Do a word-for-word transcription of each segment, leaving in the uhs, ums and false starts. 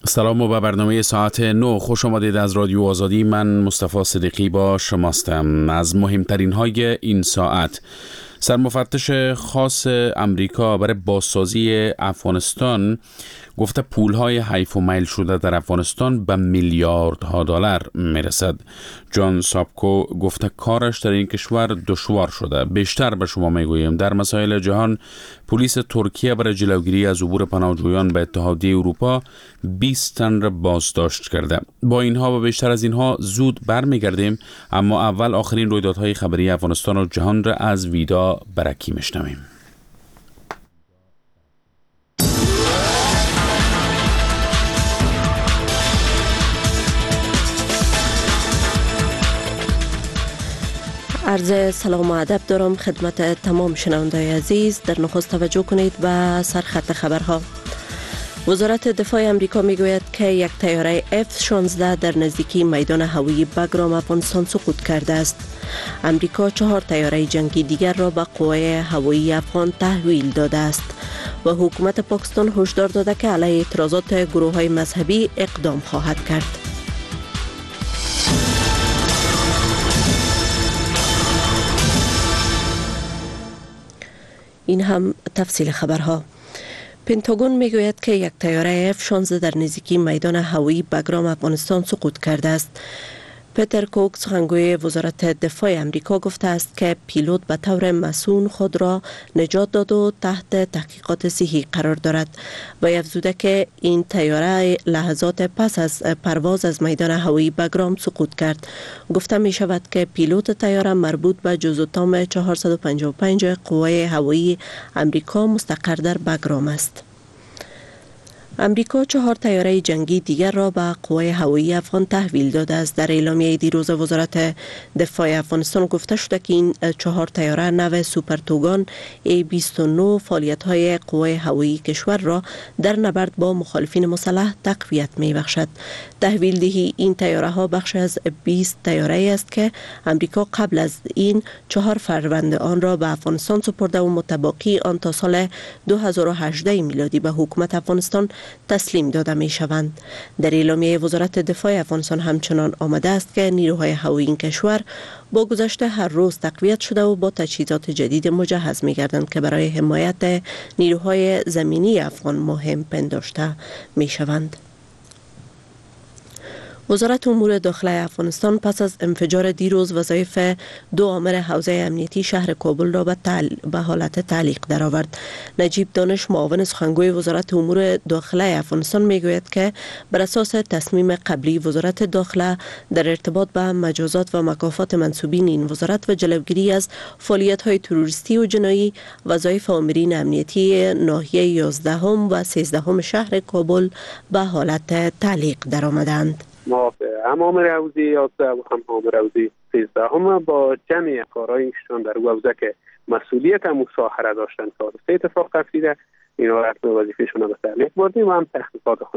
سلام و به برنامه ساعت نو خوش آمدید از رادیو آزادی. من مصطفی صدیقی با شماستم. از مهمترین های این ساعت: سرمفتش خاص امریکا برای بازسازی افغانستان گفته پولهای حیف و میل شده در افغانستان به میلیاردها دلار میرسد. جان سابکو گفته کارش در این کشور دشوار شده. بیشتر به شما میگوییم. در مسائل جهان، پلیس ترکیه برای جلوگیری از عبور پناهجویان به اتحادیه اروپا بیست تن را بازداشت کرده. با اینها و بیشتر از اینها زود برمیگردیم، اما اول آخرین رویدادهای خبری افغانستان و جهان را از ویدا برکی میشنویم. عرض سلام و ادب دارم خدمت تمام شنوندگان عزیز. در نخست توجه کنید به سرخط خبرها. وزارت دفاع امریکا میگوید که یک طیاره اف شانزده در نزدیکی میدان هوایی بگرام افغانستان سقوط کرده است. امریکا چهار طیاره جنگی دیگر را به قوای هوایی افغان تحویل داده است و حکومت پاکستان هشدار داده که علیه اعتراضات گروه‌های مذهبی اقدام خواهد کرد. این هم تفصیل خبرها. پنتاگون میگوید که یک طیاره اف شانزده در نزدیکی میدان هوایی بگرام افغانستان سقوط کرده است. پیتر کوک، سخنگوی وزارت دفاع امریکا، گفته است که پیلوت به طور مصون خود را نجات داد و تحت تحقیقات صحی قرار دارد و افزوده که این طیاره لحظات پس از پرواز از میدان هوایی بگرام سقوط کرد. گفته می شود که پیلوت طیاره مربوط به جزءتام چهارصد و پنجاه و پنج قوای هوایی امریکا مستقر در بگرام است. امریکا چهار طیاره جنگی دیگر را به قوای هوایی افغان تحویل داده است. در اعلامیه دیروز وزارت دفاع افغانستان گفته شده که این چهار طیاره نو سوپر توگان ای بیست و نه فعالیت‌های قوای هوایی کشور را در نبرد با مخالفین مسلح تقویت می‌بخشد. تحویل دهی این طیاره ها بخش از بیست طیاره است که امریکا قبل از این چهار فروند آن را به افغانستان سپرده و متباقی آن تا سال دو هزار و هجده میلادی به حکومت افغانستان تسلیم داده می شوند. در اعلامیه وزارت دفاع افغانستان همچنان آمده است که نیروهای هوایی این کشور با گذشت هر روز تقویت شده و با تجهیزات جدید مجهز می گردند که برای حمایت نیروهای زمینی افغان مهم پنداشته می شوند. وزارت امور داخله افغانستان پس از انفجار دیروز وظایف دو آمر حوزه امنیتی شهر کابل را به, تعل... به حالت تعلیق درآورد. نجیب دانش، معاون سخنگوی وزارت امور داخله افغانستان، میگوید که بر اساس تصمیم قبلی وزارت داخله در ارتباط به مجازات و مکافات منصوبین این وزارت و جلوگیری از فعالیت‌های تروریستی و جنایی، وظایف آمرین امنیتی ناحیه یازدهم و سیزدهم شهر کابل به حالت تعلیق درآمدند. ما هم آمر حوزه یازده و هم آمر حوزه سیزده هم با جمعی کارهای کشان در او حوزه که مسئولیت هم ساحره داشتن که سه اتفاق تفسیده اینا رسم وظیفهشون رو به تعلیق بردیم و هم تحقیقات خود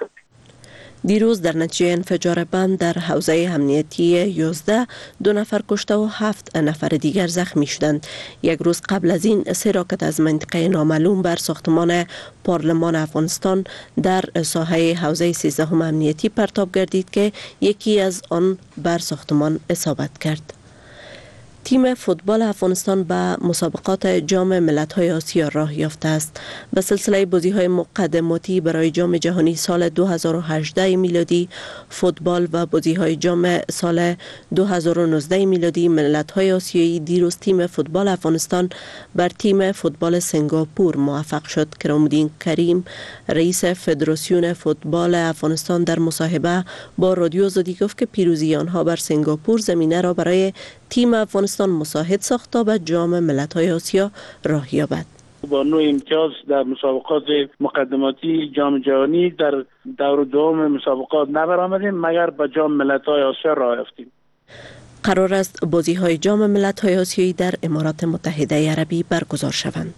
دیروز در نتیجه انفجار بم در حوزه امنیتی یازده دو نفر کشته و هفت نفر دیگر زخمی شدند. یک روز قبل از این سه راکت از منطقه نامعلوم بر ساختمان پارلمان افغانستان در ساحه حوزه سیزدهم امنیتی پرتاب گردید که یکی از آن بر ساختمان اصابت کرد. تیم فوتبال افغانستان به مسابقات جام ملت‌های آسیا راه یافته است. به سلسله بازی‌های مقدماتی برای جام جهانی سال دو هزار و هجده میلادی فوتبال و بازی‌های جام سال دو هزار و نوزده میلادی ملت‌های آسیایی، دیروز تیم فوتبال افغانستان بر تیم فوتبال سنگاپور موفق شد. کرامالدین کریم، رئیس فدراسیون فوتبال افغانستان، در مصاحبه با رادیو آزادی گفت که پیروزی آنها بر سنگاپور زمینه را برای تیم افغانستان مساعد ساخت تا به جام ملت‌های آسیا راه یابد. با نوع امتیاز در مسابقات مقدماتی جام جهانی در دور دوم مسابقات نبرآمدیم مگر به جام ملت‌های آسیا راه یافتیم. قرار است بازی‌های جام ملت‌های آسیایی در امارات متحده عربی برگزار شوند.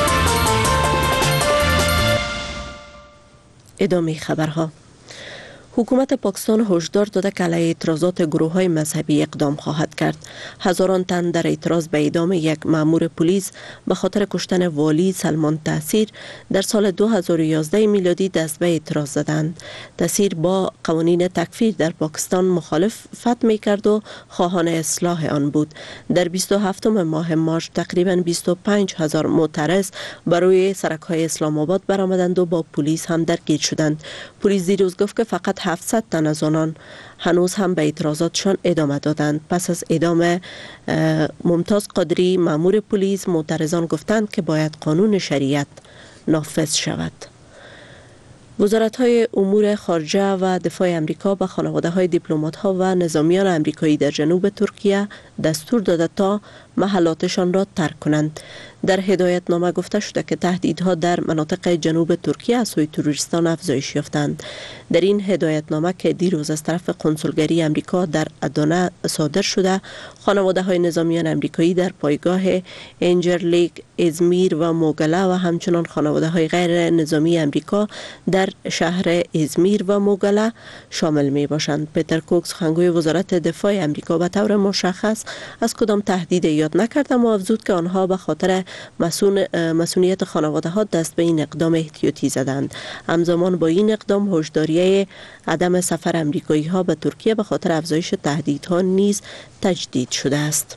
ادامه خبرها. حکومت پاکستان هشدار داده که علیه اعتراضات گروه‌های مذهبی اقدام خواهد کرد. هزاران تن در اعتراض به اعدام یک مأمور پلیس به خاطر کشتن والی سلمان تحصیر در سال دو هزار و یازده میلادی دست به اعتراض زدند. تحصیر با قوانین تکفیر در پاکستان مخالفت می‌کرد و خواهان اصلاح آن بود. در بیست و هفتم ماه مارس تقریباً بیست و پنج هزار معترض بر روی سرک‌های اسلام آباد برآمدند و با پلیس هم درگیر شدند. پلیس دیروز گفت که فقط هفتصد تن از آنان هنوز هم به اعتراضاتشان ادامه دادند. پس از اعدام ممتاز قادری مأمور پلیس، معترضان گفتند که باید قانون شریعت نافذ شود. وزارت‌های امور خارجه و دفاع امریکا به خانواده‌های دیپلمات‌ها و نظامیان امریکایی در جنوب ترکیه دستور داده تا محلاتشان را ترک کنند. در هدایتنامه گفته شده که تهدیدها در مناطق جنوب ترکیه از سوی تروریستان افزایش یافتند. در این هدایتنامه که دیروز از طرف کنسولگری امریکا در ادانه صادر شده، خانواده‌های نظامیان امریکایی در پایگاه انجرلیک، ازمیر و موگله و همچنان خانواده‌های غیر نظامی امریکا در شهر ازمیر و موگله شامل می باشند. پیتر کوکس، سخنگوی وزارت دفاع امریکا، به طور مشخص از کدام تهدید یاد نکرد، اما افزود که آنها به خاطر مسئول مسئولیت خانواده ها دست به این اقدام احتیاطی زدند. همزمان با این اقدام هشداریه عدم سفر امریکایی ها به ترکیه به خاطر افزایش تهدیدها نیز تجدید شده است.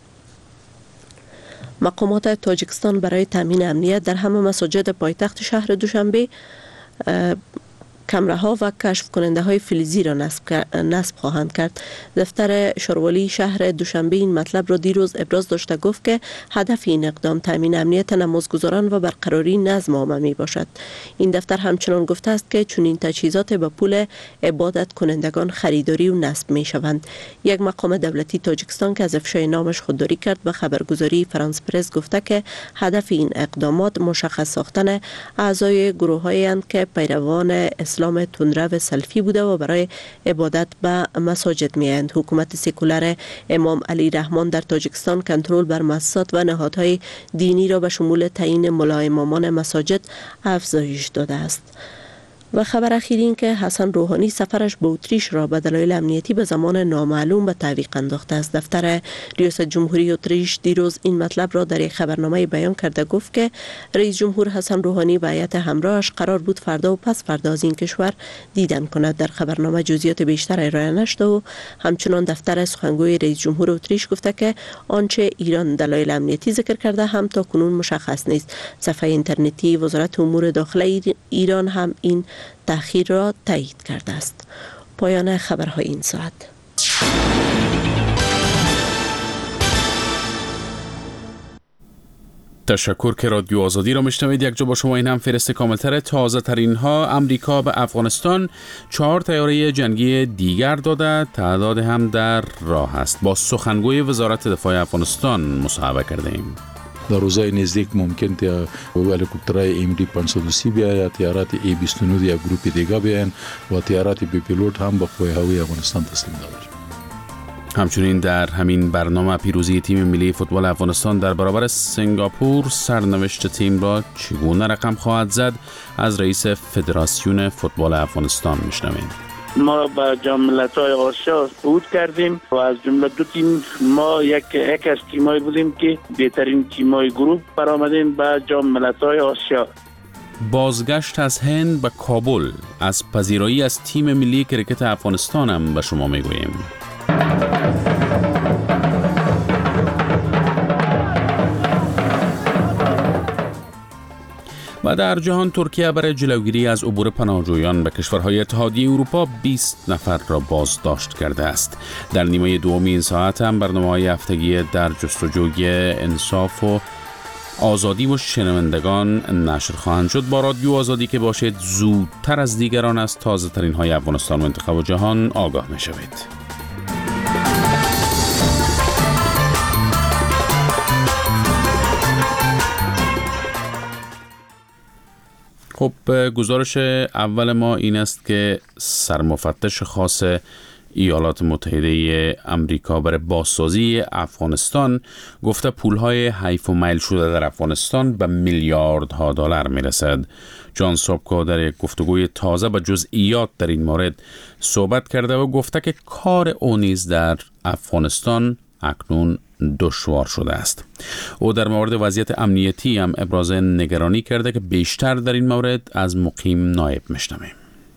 مقامات تاجیکستان برای تامین امنیت در همه مساجد پایتخت شهر دوشنبه کمره‌ها و کشف کننده های فلزی را نصب, نصب خواهند کرد. دفتر شاروالی شهر دوشنبه این مطلب را دیروز ابراز داشته گفت که هدف این اقدام تامین امنیت نمازگزاران و برقراری نظم عامه می باشد. این دفتر همچنان گفته است که چنین تجهیزات به پول عبادت کنندگان خریداری و نصب می شوند. یک مقام دولتی تاجیکستان که از افشای نامش خودداری کرد به خبرگزاری فرانس پرس گفته که هدف این اقدامات مشخص ساختن اعضای گروه‌هایی اند که پیروان اسلام تندرو سلفی بوده و برای عبادت به مساجد می‌آیند. حکومت سکولار امام علی رحمان در تاجیکستان کنترل بر مؤسسات و نهادهای دینی را به شمول تعیین ملا امامان مساجد افزایش داده است. و خبر اخیر این که حسن روحانی سفرش به اتریش را به دلایل امنیتی به زمان نامعلوم به تعویق انداخته است. دفتر ریاست جمهوری اتریش دیروز این مطلب را در یک خبرنامه بیان کرده گفت که رئیس جمهور حسن روحانی و هیئت همراهش قرار بود فردا و پس فردا از این کشور دیدن کند. در خبرنامه جزئیات بیشتر ارائه نشده و همچنان دفتر سخنگوی رئیس جمهور اتریش گفته که آنچه ایران دلایل امنیتی ذکر کرده هم تا کنون مشخص نیست. صفحه اینترنتی وزارت امور داخله ایران هم این تأخیر را تایید کرده است. پایان خبرهای این ساعت. تشکر که رادیو آزادی را میشنوید. یک جا با شما این هم فهرست کاملتر تازه ترین ها. امریکا به افغانستان چهار طیاره جنگی دیگر داده، تعداد هم در راه است. با سخنگوی وزارت دفاع افغانستان مصاحبه کرده ایم. در روزهای نزدیک ممکن تا هلیکوپترهای ام دی پانصد و سی بیا یا طیارات ای بیست و نه یا گروپ دیگه بیان و طیارات بی پیلوت هم به قوه هوایی افغانستان تسلیم داشت. همچنین در همین برنامه پیروزی تیم ملی فوتبال افغانستان در برابر سنگاپور، سرنوشت تیم را چگونه رقم خواهد زد، از رئیس فدراسیون فوتبال افغانستان میشنویم. ما به جام ملت‌های آسیا صعود کردیم و از جمله دو تیم ما یک یک از تیم‌های بودیم که بهترین تیم‌های گروه برآمدیم به جام ملت‌های آسیا. بازگشت از هند به کابل از پذیرایی از تیم ملی کرکت افغانستان هم به شما میگوییم. و در جهان ترکیه برای جلوگیری از عبور پناهجویان به کشورهای اتحادیه اروپا بیست نفر را بازداشت کرده است. در نیمه دوم این ساعت هم برنامه‌های هفتگی در جستجوی انصاف و آزادی و شنوندگان نشر خواهند شد. با رادیو آزادی که باشید زودتر از دیگران از تازه ترین های افغانستان و منطقه و جهان آگاه می شوید. خب گزارش اول ما این است که سرمفتش خاص ایالات متحده امریکا برای بازسازی افغانستان گفته پولهای حیف و میل شده در افغانستان به میلیاردها دلار میرسد. جان سوبکو در یک گفتگوی تازه به جزئیات در این مورد صحبت کرده و گفته که کار او نیز در افغانستان اکنون دشوار شده است. او در مورد وضعیت امنیتی هم ابراز نگرانی کرده که بیشتر در این مورد از مقیم نایب میشنویم.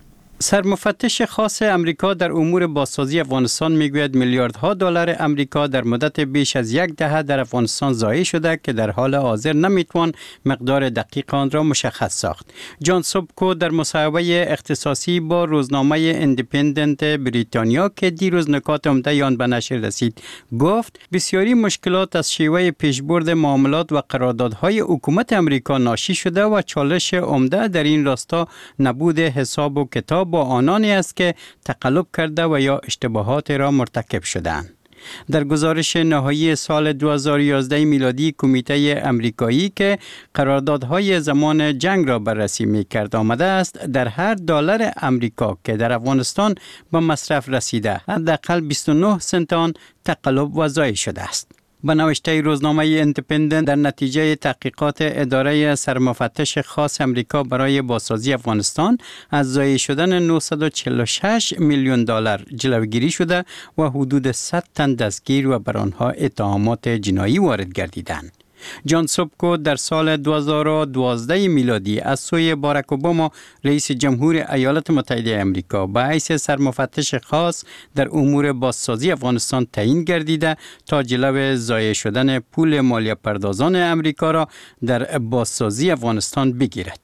سرمفتش خاص امریکا در امور بازسازی افغانستان میگوید میلیاردها دلار امریکا در مدت بیش از یک دهه در افغانستان ضایع شده که در حال حاضر نمیتوان مقدار دقیق آن را مشخص ساخت. جان سوبکو در مصاحبه اختصاصی با روزنامه ایندیپندنت بریتانیا که دیروز نکات عمده آن به نشر رسید گفت بسیاری مشکلات از شیوه پیشبرد معاملات و قراردادهای حکومت امریکا ناشی شده و چالش عمده در این راستا نبود حساب و کتاب با آنانی است که تقلب کرده و یا اشتباهات را مرتکب شدند. در گزارش نهایی سال دو هزار و یازده میلادی کمیته امریکایی که قراردادهای زمان جنگ را بررسی می‌کرد آمده است در هر دلار امریکا که در افغانستان به مصرف رسیده حداقل بیست و نه سنت آن تقلب و ضایع شده است. به نوشته روزنامه ایندیپندنت در نتیجه تحقیقات اداره سرمفتش خاص امریکا برای بازسازی افغانستان از ضایع شدن نهصد و چهل و شش میلیون دلار جلوگیری شده و حدود صد تن دستگیر و بر آنها اتهامات جنایی وارد گردیدند. جان سوبکو در سال دو هزار و دوازده میلادی از سوی باراک اوباما رئیس جمهور ایالات متحده امریکا به حیث سرمفتش خاص در امور بازسازی افغانستان تعیین گردیده تا جلو ضایع شدن پول مالیه پردازان امریکا را در بازسازی افغانستان بگیرد.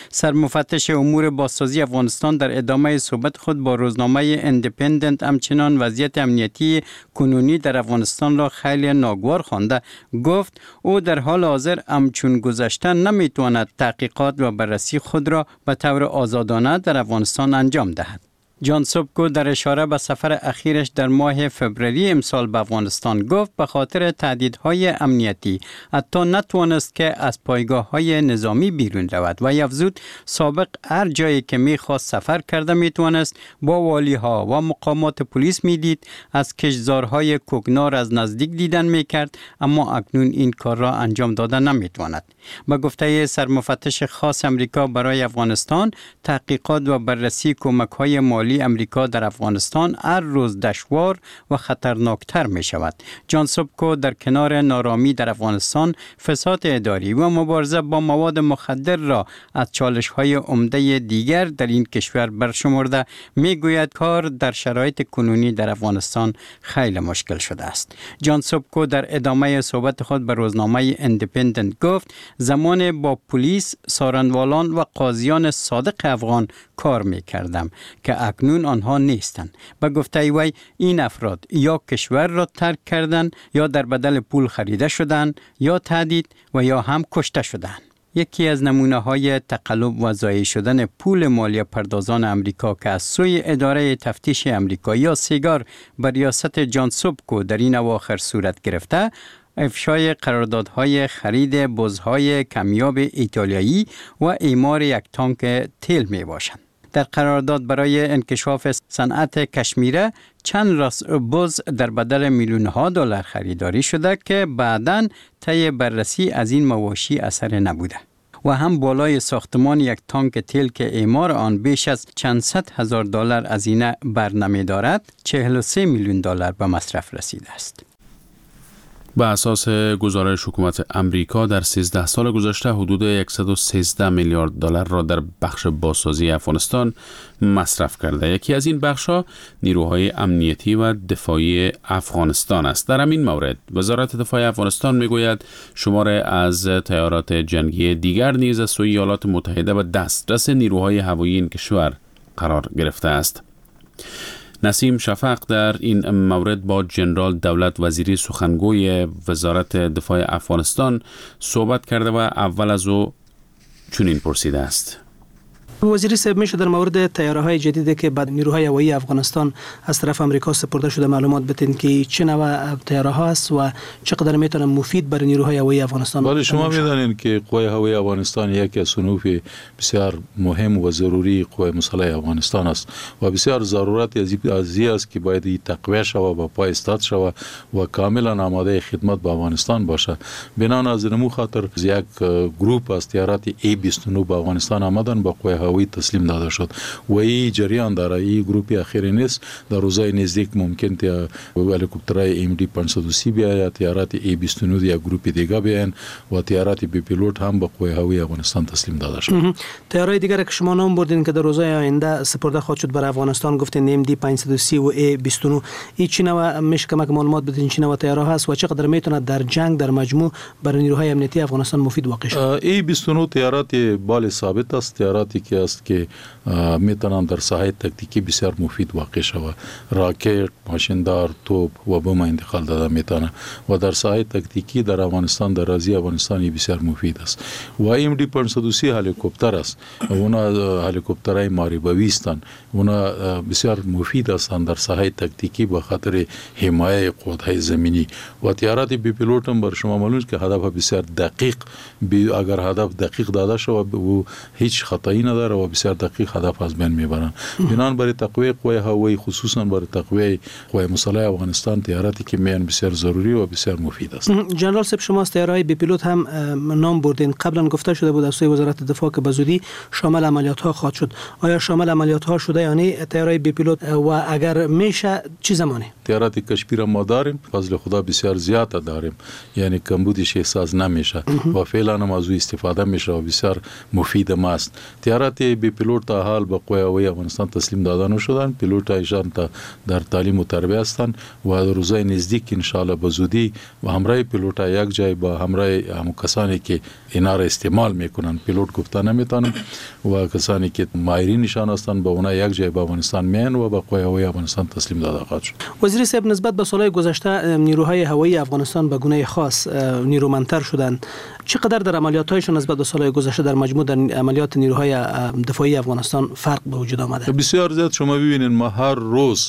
سرمفتش امور بازسازی افغانستان در ادامه صحبت خود با روزنامه ایندیپندنت همچنان وضعیت امنیتی کنونی در افغانستان را خیلی ناگوار خوانده گفت او در حال حاضر همچون گذشته نمیتواند تحقیقات و بررسی خود را به طور آزادانه در افغانستان انجام دهد. جان سوبکو در اشاره به سفر اخیرش در ماه فوریه امسال به افغانستان گفت به خاطر تهدیدهای امنیتی حتی نتوانست که از پایگاه‌های نظامی بیرون رود و افزود سابق هر جایی که می‌خواست سفر کرده میتوانست با والی‌ها و مقامات پلیس میدید، از کشتزارهای کوکنار از نزدیک دیدن میکرد، اما اکنون این کار را انجام داده نمیتواند. به گفته سرمفتش خاص امریکا برای افغانستان، تحقیقات و بررسی کمک‌های مالی امریکا در افغانستان هر روز دشوار و خطرناکتر می شود. جان سوبکو در کنار نارامی در افغانستان، فساد اداری و مبارزه با مواد مخدر را از چالش‌های عمده دیگر در این کشور برشمرده می گوید کار در شرایط کنونی در افغانستان خیلی مشکل شده است. جان سوبکو در ادامه صحبت خود به روزنامه ایندیپندنت گفت زمان با پلیس، سارنوالان و قاضیان صادق افغان کار می کردم که اکنون آنها نیستند. به گفته وی این افراد یا کشور را ترک کردند یا در بدل پول خریده شدند یا تهدید و یا هم کشته شدند. یکی از نمونه های تقلب و ضایع شدن پول مالیه پردازان امریکا که از سوی اداره تفتیش امریکا یا سیگار بر ریاست جان سوبکو در این اواخر صورت گرفته، افشای قراردادهای خرید بزهای کمیاب ایتالیایی و اعمار یک تانک تیل می باشند. در قرارداد برای انکشاف صنعت کشمیره چند راس بز در بدل میلیون ها دلار خریداری شده که بعداً طی بررسی از این مواشی اثر نبوده و هم بالای ساختمان یک تانک تیل که اعمار آن بیش از چند صد هزار دلار هزینه برنمی دارد چهل و سه میلیون دلار به مصرف رسیده است. به اساس گزارش حکومت امریکا در سیزده سال گذشته حدود صد و سیزده میلیارد دلار را در بخش بازسازی افغانستان مصرف کرده. یکی از این بخش‌ها نیروهای امنیتی و دفاعی افغانستان است. در همین مورد وزارت دفاع افغانستان میگوید شمار از طیارات جنگی دیگر نیز از سوی ایالات متحده و دسترس نیروهای هوایی این کشور قرار گرفته است. نسیم شفق در این مورد با جنرال دولت وزیری سخنگوی وزارت دفاع افغانستان صحبت کرده و اول از او چنین پرسیده است. وزیر صاحب، میشه در مورد طیاره‌های جدیدی که به نیروهای هوایی افغانستان از طرف آمریکا سپرده شده معلومات بدین که چه نوع طیاره‌ها است و چقدر میتونه مفید برای نیروهای هوایی افغانستان؟ بله، شما میدانید که قوای هوایی افغانستان یکی از صنوف بسیار مهم و ضروری قوای مسلح افغانستان است و بسیار ضرورت از این است که باید این تقویت شود و پای استاد شود و کاملا آماده خدمت به افغانستان باشد. بنان از نمو خاطر یک گروپ از طیارات ای بیست و نه به افغانستان آمدن با قوای هوایی تسلیم داده شد و این جریان داره. این گروپ اخیری نیست، در روزهای نزدیک ممکن تا هلیکوپترهای ام دی پانصد و سی بیاید، طیارات ای بیست و نه یا گروپ دیگه بیاین و طیارات بی پیلوت هم با قوای هوایی افغانستان تسلیم داده شد. طیارهای دیگر که شما نام بردین که در روزهای آینده سپرده خواهد شد برای افغانستان گفتین ام دی پانصد و سی و ای بیست و نه، این چی نوع میشه کمک معلومات بدین چی نوع طیاره هست و چقدر میتونه در جنگ در مجموع برای نیروهای امنیتی افغانستان مفید واقع شود؟ ای بیست و نه طیارات بال ثابت است، طیاراتی که است که میتونن در ساحه تکتیکی بسیار مفید واقع شود. راکت، ماشیندار، توپ و بم انتقال داده میتونه و در ساحه تکتیکی در افغانستان در رازی افغانستان بسیار مفید است. و ام دی پانصد و سی هلیکوپتر است، اونا هلیکوپترهای ماریبوی هستند، اونا بسیار مفید هستند در ساحه تکتیکی به خاطر حمایت قوت‌های زمینی و طیارات بی پیلوت هم بر شما معلوم است که هدف بسیار دقیق بی اگر هدف دقیق داده شود و هیچ خطایی نداره و بسیار دقیق هدف از بین میبرن. بنان برای تقویت قوای هوایی خصوصا برای تقویت قوای مسلح افغانستان طیاراتی که میان بسیار ضروری و بسیار مفید است. جنرال صاحب، شما از طیاره‌های بی پیلوت هم نام بردین. قبلا گفته شده بود از سوی وزارت دفاع که به زودی شامل عملیات ها خواهد شد. آیا شامل عملیات ها شده یعنی طیاره‌های بی پیلوت و اگر میشه چه زمانی؟ طیارات کشپیر ما داریم، فضل خدا بسیار زیاد داریم، یعنی کمبودش احساس نمیشه و فعلا هم از او استفاده میشه و بسیار مفید ما است. طیارات بی پیلوت تا حال به قوای هوایی افغانستان تسلیم داده نشدن. پیلوتایشان تا در تعلیم و تربیت هستند و در روزهای نزدیک ان شاء الله به زودی و همراه پیلوتا یک جای با همراه هم کسانی که اینا را استعمال میکنن، پیلوت گفته نمیتونم، و کسانی که ماهرین نشان هستند با اونا یک جای به افغانستان میان و به قوای هوایی افغانستان تسلیم داده خواهد شد. وزیر صاحب، نسبت به سالهای گذشته نیروهای هوایی افغانستان به گونه خاص نیرومندتر شدند. چقدر در عملیات‌هایشان نسبت به سالهای گذشته در مجموع در عملیات نیروهای دفاعی افغانستان فرق به وجود آمده؟ بسیار زیاد. شما ببینید ما هر روز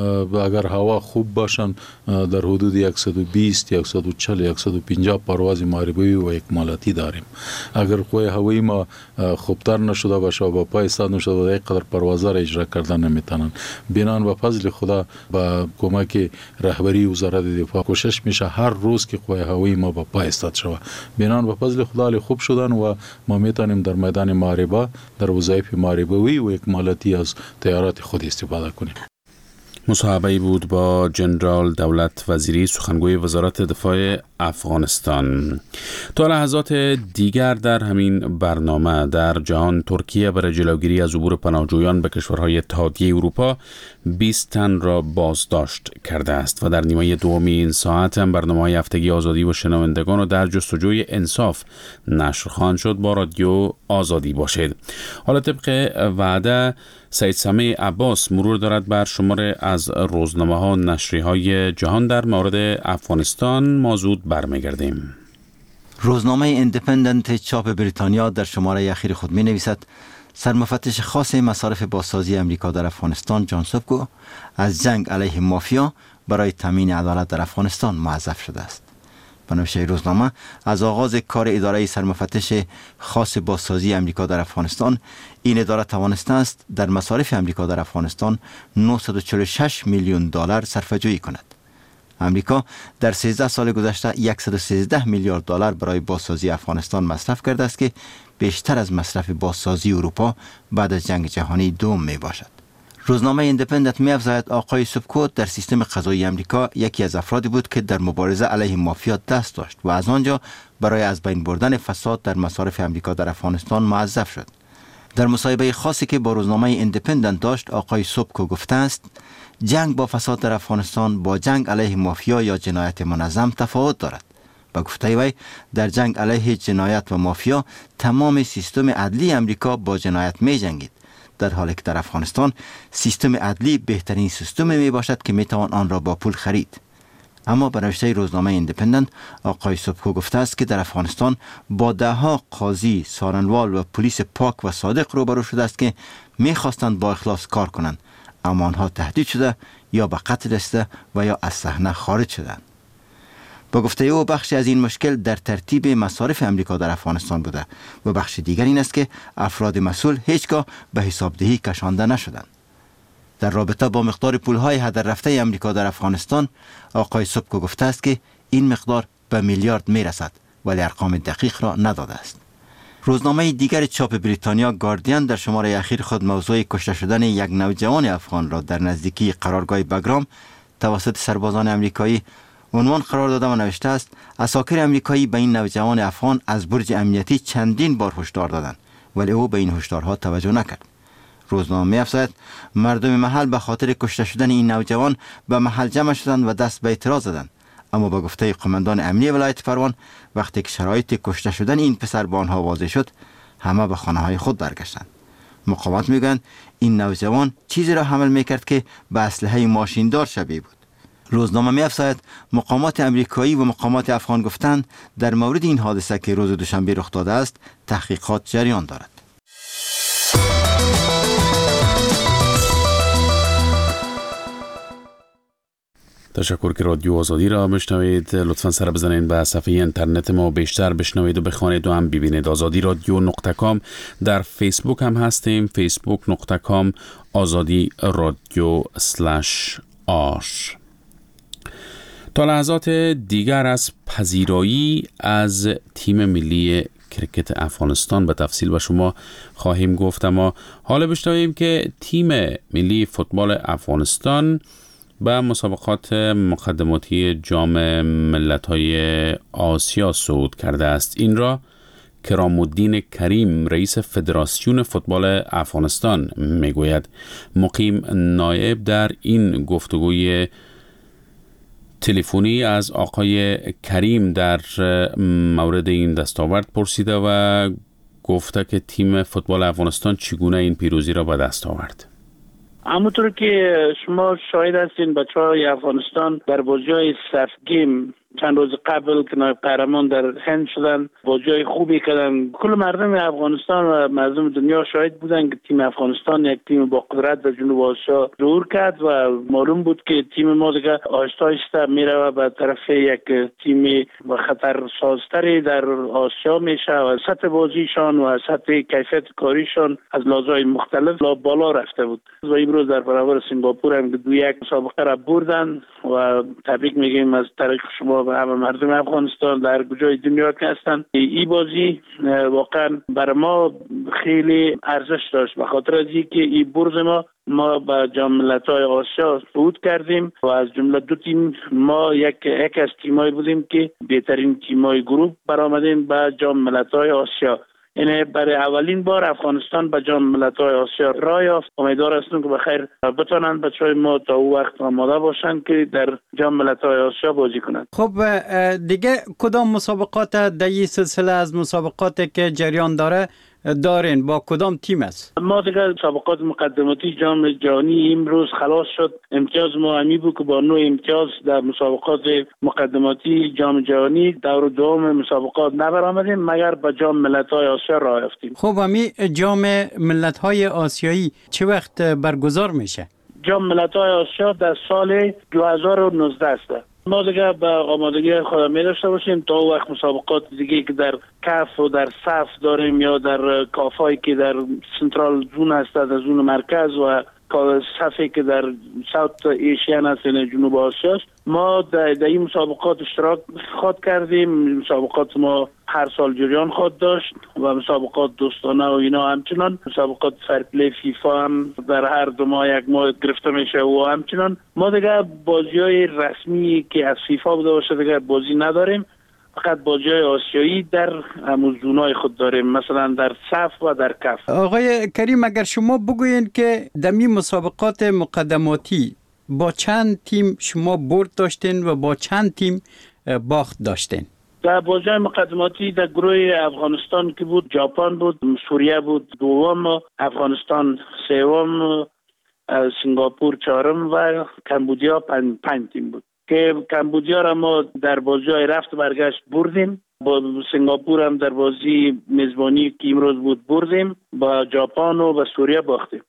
اگر هوا خوب باشن در حدود صد و بیست، صد و چهل، صد و پنجاه پرواز ماریبوی و اکمالاتی داریم. اگر قوای هوایی ما خوبتر نشده باشه و با پای استاد نشده و اینقدر پروازها را اجرا کردن نمیتونن. بنان و فضل خدا با کمک رهبری وزارت دفاع کوشش میشه هر روز که قوای هوایی ما با پای استاد شود. بنان و فضل خدا خوب شدن و ما میتونیم در میدان محاربه در وظایف محاربوی و اکمالاتی از طیارات خود استفاده کنیم. مصاحبه‌ای بود با جنرال دولت وزیری، سخنگوی وزارت دفاع افغانستان. تا لحظات دیگر در همین برنامه در جهان، ترکیه برای جلوگیری از عبور پناهجویان به کشورهای اتحادیه اروپا بیست تن را بازداشت کرده است و در نیمه دومی این ساعت هم برنامه‌های هفتگی آزادی و شنوندگان و در جستجوی انصاف نشر خواهند شد. با رادیو آزادی باشید. حالا طبق وعده سید سمیع عباس مرور دارد بر شماره از روزنامه‌ها نشریه‌های جهان در مورد افغانستان. موضوع برمیگردیم. روزنامه ایندیپندنت چاپ بریتانیا در شماره اخیر خود می نویسد سرمفتش خاص مصارف بازسازی امریکا در افغانستان جان سوبکو از جنگ علیه مافیا برای تامین عدالت در افغانستان موظف شده است. بنابراین روزنامه از آغاز کار اداره سرمفتش خاص بازسازی امریکا در افغانستان، این اداره توانسته است در مصارف امریکا در افغانستان نهصد و چهل و شش میلیون دلار صرفه‌جویی کند. امریکا در سیزده سال گذشته صد و سیزده میلیارد دلار برای بازسازی افغانستان مصرف کرده است که بیشتر از مصرف بازسازی اروپا بعد از جنگ جهانی دوم می باشد. روزنامه ایندیپندنت می افزاید آقای سوبکو در سیستم قضایی امریکا یکی از افرادی بود که در مبارزه علیه مافیا دست داشت و از آنجا برای از بین بردن فساد در مصارف امریکا در افغانستان موظف شد. در مصاحبه خاصی که با روزنامه ایندیپندنت داشت، آقای سوبکو گفته است جنگ با فساد در افغانستان با جنگ علیه مافیا یا جنایت منظم تفاوت دارد. با گفته وی در جنگ علیه جنایت و مافیا تمام سیستم عدلی امریکا با جنایت می جنگید، در حالی که در افغانستان سیستم عدلی بهترین سیستم می باشد که می توان آن را با پول خرید. اما به نوشته روزنامه ایندیپندنت آقای صبحو گفته است که در افغانستان با ده ها قاضی، سارنوال و پلیس پاک و صادق روبرو شده است که میخواستند با اخلاص کار کنند، اما آنها تهدید شده یا به قتل رسیده و یا از صحنه خارج شدند. با گفته او بخشی از این مشکل در ترتیب مصارف امریکا در افغانستان بوده و بخش دیگر این است که افراد مسئول هیچگاه به حسابدهی کشانده نشدند. در رابطه با مقدار پولهای هدر رفته امریکا در افغانستان آقای صبحو گفته است که این مقدار به میلیارد میرسد ولی ارقام دقیق را نداده است. روزنامه دیگر چاپ بریتانیا گاردین در شماره اخیر خود موضوع کشته شدن یک نوجوان افغان را در نزدیکی قرارگاه بگرام توسط سربازان امریکایی عنوان قرار داده و نوشته است عساکر امریکایی به این نوجوان افغان از برج امنیتی چندین بار هشدار دادند ولی او به این هشدارها توجه نکرد. روزنامه می‌افزاید مردم محل به خاطر کشته شدن این نوجوان به محل جمع شدند و دست به اعتراض زدند، اما با گفته قماندان امنیه ولایت پروان وقتی که شرایط کشته شدن این پسر به آنها واضح شد همه به خانه‌های خود برگشتند. مقاومت میگویند این نوجوان چیزی را حمل میکرد که به اسلحه ماشیندار شبیه بود. روزنامه می‌افزاید مقامات امریکایی و مقامات افغان گفتند در مورد این حادثه که روز دوشنبه رخ داده است تحقیقات جریان دارد. تشکر که رادیو آزادی را میشنوید. لطفا سر بزنید به صفحه اینترنت ما، بیشتر بشنوید و بخوانید و هم ببینید. آزادی رادیو نقطه کام. در فیسبوک هم هستیم، فیسبوک نقطه کام آزادی رادیو سلش آر. تا لحظات دیگر از پذیرایی از تیم ملی کرکت افغانستان به تفصیل به شما خواهیم گفت، اما حالا بشنویم که تیم ملی فوتبال افغانستان به مسابقات مقدماتی جام ملت‌های آسیا صعود کرده است. این را کرام الدین کریم رئیس فدراسیون فوتبال افغانستان میگوید. مقیم نایب در این گفتگوی تلفنی از آقای کریم در مورد این دستاورد پرسیده و گفته که تیم فوتبال افغانستان چگونه این پیروزی را به دست آورد. همونطور که شما شاهد هستین بچه‌های افغانستان در بازی‌های صف گیم چند روز قبل که نایب قهرمان در هند شدن، بازی‌های خوبی کردن. کل مردم افغانستان و مردم دنیا شاهد بودن که تیم افغانستان یک تیم با قدرت در جنوب آسیا ظهور کرد و معلوم بود که تیم ما دیگه آهسته آهسته میره به طرف یک تیم با خطرسازتری در آسیا میشه و سطح بازیشان و سطح کیفیت کاریشان از لحاظهای مختلف بالا رفته بود و امروز در برابر سنگاپور هم دو یک مسابقه را بردن و تبریک میگیم از طریق شما و همه مردم افغانستان در کجای دنیا که هستن. این بازی واقعا برای ما خیلی ارزش داشت به خاطر از اینکه این برد ما ما به جام ملت‌های آسیا صعود کردیم و از جمله دو تیم ما یک یک از تیمایی بودیم که بهترین تیمای گروه برآمدیم به جام ملت‌های آسیا. یعنی برای اولین بار افغانستان به جام ملت‌های آسیا راه یافت. امیدوار هستم که بخیر بتونن بچه‌های ما تا او وقت آماده باشن که در جام ملت‌های آسیا بازی کنند. خب دیگه کدام مسابقات در این سلسله از مسابقاتی که جریان داره دارین با کدام تیم است؟ ما دیگه مسابقات مقدماتی جام جهانی امروز خلاص شد. امتیاز ما همی بود که با نوع امتیاز در مسابقات مقدماتی جام جهانی دور دوم مسابقات نبرآمدیم مگر به جام ملت‌های آسیا راه یافتیم. خب همی جام ملت‌های آسیایی چه وقت برگزار میشه؟ جام ملت‌های آسیا در سال دو هزار و نوزده است. ما دیگه به آمادگی خود می داشته باشیم تا وقت مسابقات دیگه که در کف و در صف داریم یا در کافایی که در سنترال زون هست، در زون مرکز و صفی که در ساوت ایشیان هست یعنی جنوب آسیا است. ما در این مسابقات اشتراک خود کردیم. مسابقات ما هر سال جریان خود داشت و مسابقات دوستانه و اینا همچنان. مسابقات فرپلی فیفا هم در هر دو ماه یک ماه گرفته میشه و همچنان. ما دیگه بازی های رسمی که از فیفا بوده باشه دیگه بازی نداریم، فقط بازی‌های آسیایی در زونای خود داریم، مثلا در صف و در کف. آقای کریم اگر شما بگوین که در این مسابقات مقدماتی با چند تیم شما برد داشتین و با چند تیم باخت داشتین؟ در بازی‌های مقدماتی در گروه افغانستان که بود ژاپن بود، سوریه بود دوم، افغانستان سوم، سنگاپور چهارم و کمبودیا پنج, پنج تیم بود. که کمبودیا را ما در بازی‌های رفت برگشت بردیم، با سنگاپور هم در بازی میزبانی که امروز بود بردیم، با ژاپن و با سوریه باختیم.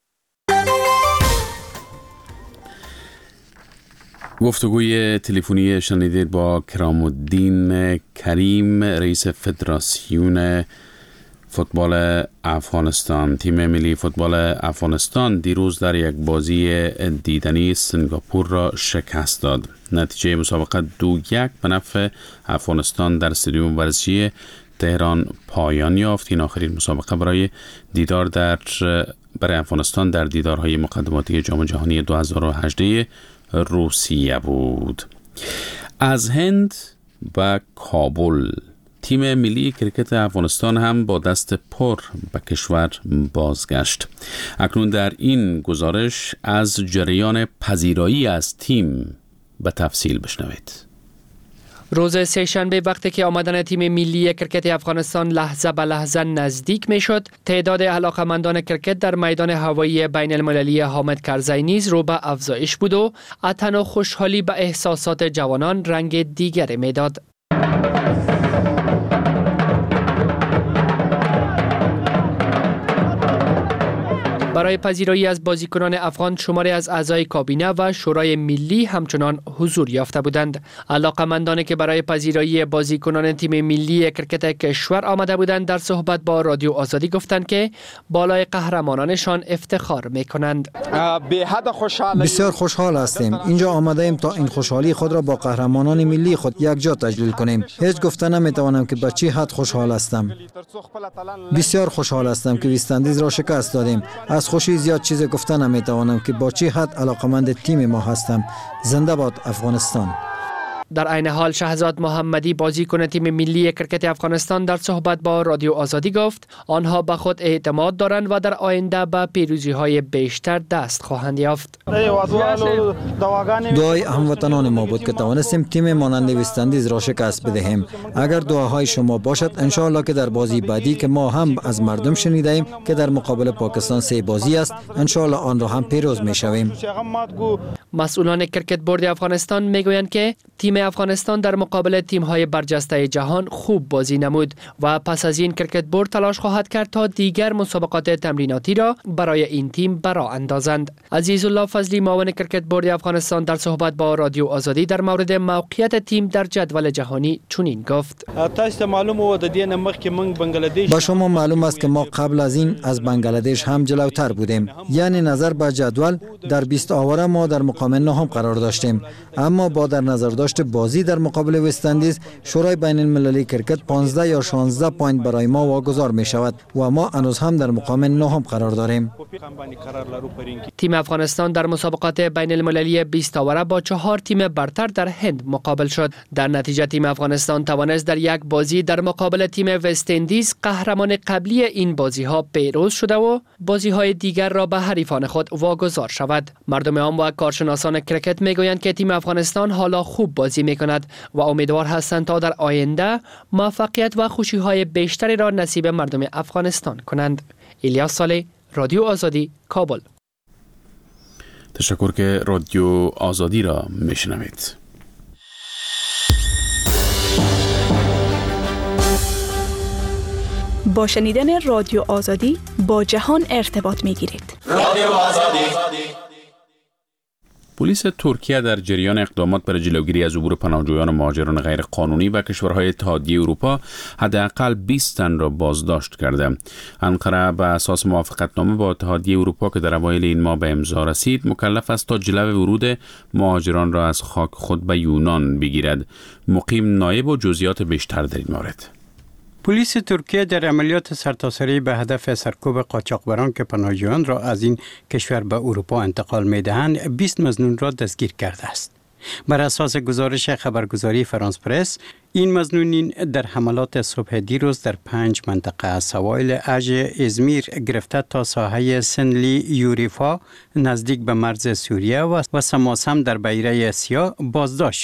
گفتگوی تلفنی شنیدید با کرام الدین کریم، رئیس فدراسیون فوتبال افغانستان. تیم ملی فوتبال افغانستان دیروز در یک بازی دیدنی سنگاپور را شکست داد. نتیجه مسابقه دو یک به نفع افغانستان در استادیوم ورزشی تهران پایان یافت. این آخرین مسابقه برای دیدار در برای افغانستان در دیدارهای مقدماتی جام جهانی دو هزار و هجده روسیه بود. از هند و کابل، تیم ملی کرکت افغانستان هم با دست پر به کشور بازگشت. اکنون در این گزارش از جریان پذیرایی از تیم به تفصیل بشنوید. روز سه‌شنبه وقتی که آمدن تیم ملی کرکت افغانستان لحظه به لحظه نزدیک می شد، تعداد علاقمندان کرکت در میدان هوایی بین المللی حامد کرزی نیز رو به افزایش بود و عطن و خوشحالی به احساسات جوانان رنگ دیگری می داد. برای پذیرایی از بازیکنان افغان شماری از اعضای کابینه و شورای ملی همچنان حضور یافته بودند. علاقمندانی که برای پذیرایی بازیکنان تیم ملی کرکت کشور آمده بودند در صحبت با رادیو آزادی گفتند که بالای قهرمانانشان افتخار می‌کنند. بسیار خوشحال هستیم. اینجا آمده ایم تا این خوشحالی خود را با قهرمانان ملی خود یکجا تجلیل کنیم. هیچ گفته نمی‌توانم که به چه حد خوشحال هستم. بسیار خوشحال هستم که وست اندیز را شکست دادیم. از خوشی زیاد چیز گفتن نمیتوانم که با چه حد علاقمند تیم ما هستم. زنده باد افغانستان. در عین حال شهزاد محمدی بازیکن تیم ملی کرکت افغانستان در صحبت با رادیو آزادی گفت آنها به خود اعتماد دارند و در آینده به پیروزی‌های بیشتر دست خواهند یافت. دعای هموطنان ما بود که توانستیم تیم مانند وست اندیز را شکست بدهیم. اگر دعاهای شما باشد ان شاء الله که در بازی بعدی که ما هم از مردم شنیده ایم که در مقابل پاکستان سه بازی است، ان شاء الله آن را هم پیروز می‌شویم. مسئولان کرکت بورد افغانستان میگویند که تیم افغانستان در مقابل تیم‌های برجسته جهان خوب بازی نمود و پس از این کرکت بورد تلاش خواهد کرد تا دیگر مسابقات تمریناتی را برای این تیم برآ اندازند. عزیز الله فضلی معاون کرکت بورد افغانستان در صحبت با رادیو آزادی در مورد موقعیت تیم در جدول جهانی چنین گفت: با شما معلوم است که ما قبل از این از بنگلادش هم جلوتر بودیم. یعنی نظر به جدول در بیست آوره ما در مقام نهم قرار داشتیم، اما با در نظر داشت بازی در مقابل وست اندیز شورای بین المللی کرکت پانزده یا شانزده پوینت برای ما واگذار می شود و ما هنوز هم در مقام نهم قرار داریم. تیم افغانستان در مسابقات بین المللی بیست آوره با چهار تیم برتر در هند مقابل شد. در نتیجه تیم افغانستان توانست در یک بازی در مقابل تیم وست اندیز قهرمان قبلی این بازی ها پیروز شده و بازی های دیگر را به حریفان خود واگذار شود. مردم عام و کارشناسان کرکت میگویند که تیم افغانستان حالا خوب بازی می کند و امیدوار هستند تا در آینده موفقیت و خوشی های بیشتری را نصیب مردم افغانستان کنند. الیاس صالح، رادیو آزادی، کابل. تشکر که رادیو آزادی را میشنوید. با شنیدن رادیو آزادی با جهان ارتباط میگیرید. رادیو آزادی. پلیس ترکیه در جریان اقدامات برای جلوگیری از عبور پناهجویان و مهاجران غیر قانونی و کشورهای اتحادیه اروپا حداقل بیست تن را بازداشت کرده. انقره به اساس موافقتنامه با اتحادیه اروپا که در اوایل این ماه به امضا رسید مکلف است تا جلو ورود مهاجران را از خاک خود به یونان بگیرد. مقیم نایب و جزئیات بیشتر در این مورد. پلیس ترکیه در عملیات سرتاسری به هدف سرکوب قاچاقبران که پناهجویان را از این کشور به اروپا انتقال می‌دهند بیست مظنون را دستگیر کرده است. بر اساس گزارش خبرگزاری فرانس پرس، این مظنونین در حملات صبح دیروز در پنج منطقه از سواحل اژ ازمیر گرفته تا ساحه سنلی یوریفا نزدیک به مرز سوریه و سماسم در بیره سیاه بازداشت شدند.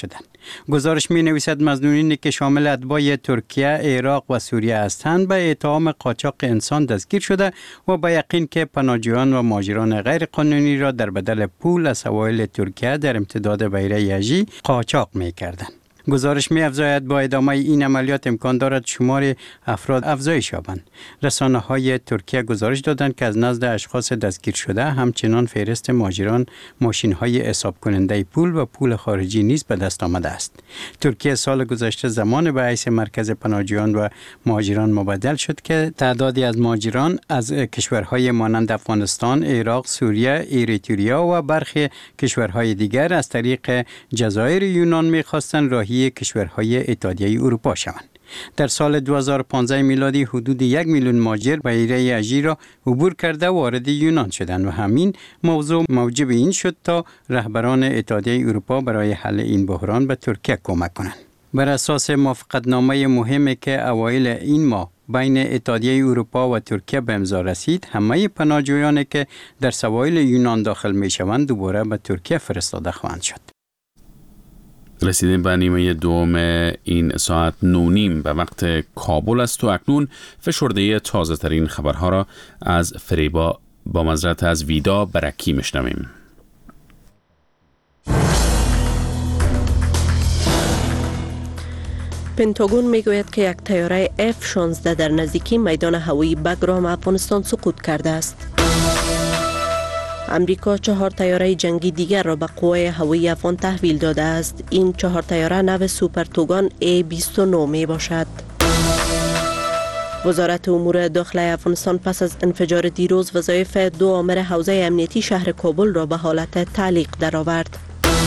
گزارش می نویسد مظنونینی که شامل اتباع ترکیه، عراق و سوریه هستند به اتهام قاچاق انسان دستگیر شده و به یقین که پناهجویان و مهاجران غیر قانونی را در بدل پول از سواحل ترکیه در امتداد بحیره اژه قاچاق می کردند. گزارش می افزاید با ادامه این عملیات امکان دارد شمار افراد افزایش یابند. رسانه های ترکیه گزارش دادند که از نزد اشخاص دستگیر شده همچنان فهرست مهاجران، ماشین های حساب کننده پول و پول خارجی نیز به دست آمده است. ترکیه سال گذشته زمان به حیث مرکز پناهجویان و مهاجران مبدل شد که تعدادی از مهاجران از کشورهای مانند افغانستان، عراق، سوریه، اریتریا و برخی کشورهای دیگر از طریق جزایر یونان می‌خواستند راهی کشورهای اتحادیه اروپا شوند. در سال دو هزار و پانزده میلادی حدود یک میلیون مهاجر بحیره اژه را عبور کرده وارد یونان شدند و همین موضوع موجب این شد تا رهبران اتحادیه اروپا برای حل این بحران به ترکیه کمک کنند. بر اساس موافقتنامه مهمی که اوایل این ماه بین اتحادیه اروپا و ترکیه به امضا رسید، همه پناهجویانی که در سواحل یونان داخل می شوند دوباره به ترکیه فرستاده خواهند شد. رسیدیم به نیمه دوم این ساعت نونیم به وقت کابل است و اکنون فشرده تازه ترین خبرها را از فریبا با معذرت از ویدا برکی میشنویم. پنتاگون میگوید که یک طیاره اف شانزده در نزدیکی میدان هوایی بگرام افغانستان سقوط کرده است. امریکا چهار طیاره جنگی دیگر را به قوای هوایی افغان تحویل داده است. این چهار طیاره نو سوپر توگان ای بیست و نه می باشد. وزارت امور داخله افغانستان پس از انفجار دیروز وظایف دو آمر حوزه امنیتی شهر کابل را به حالت تعلیق درآورد.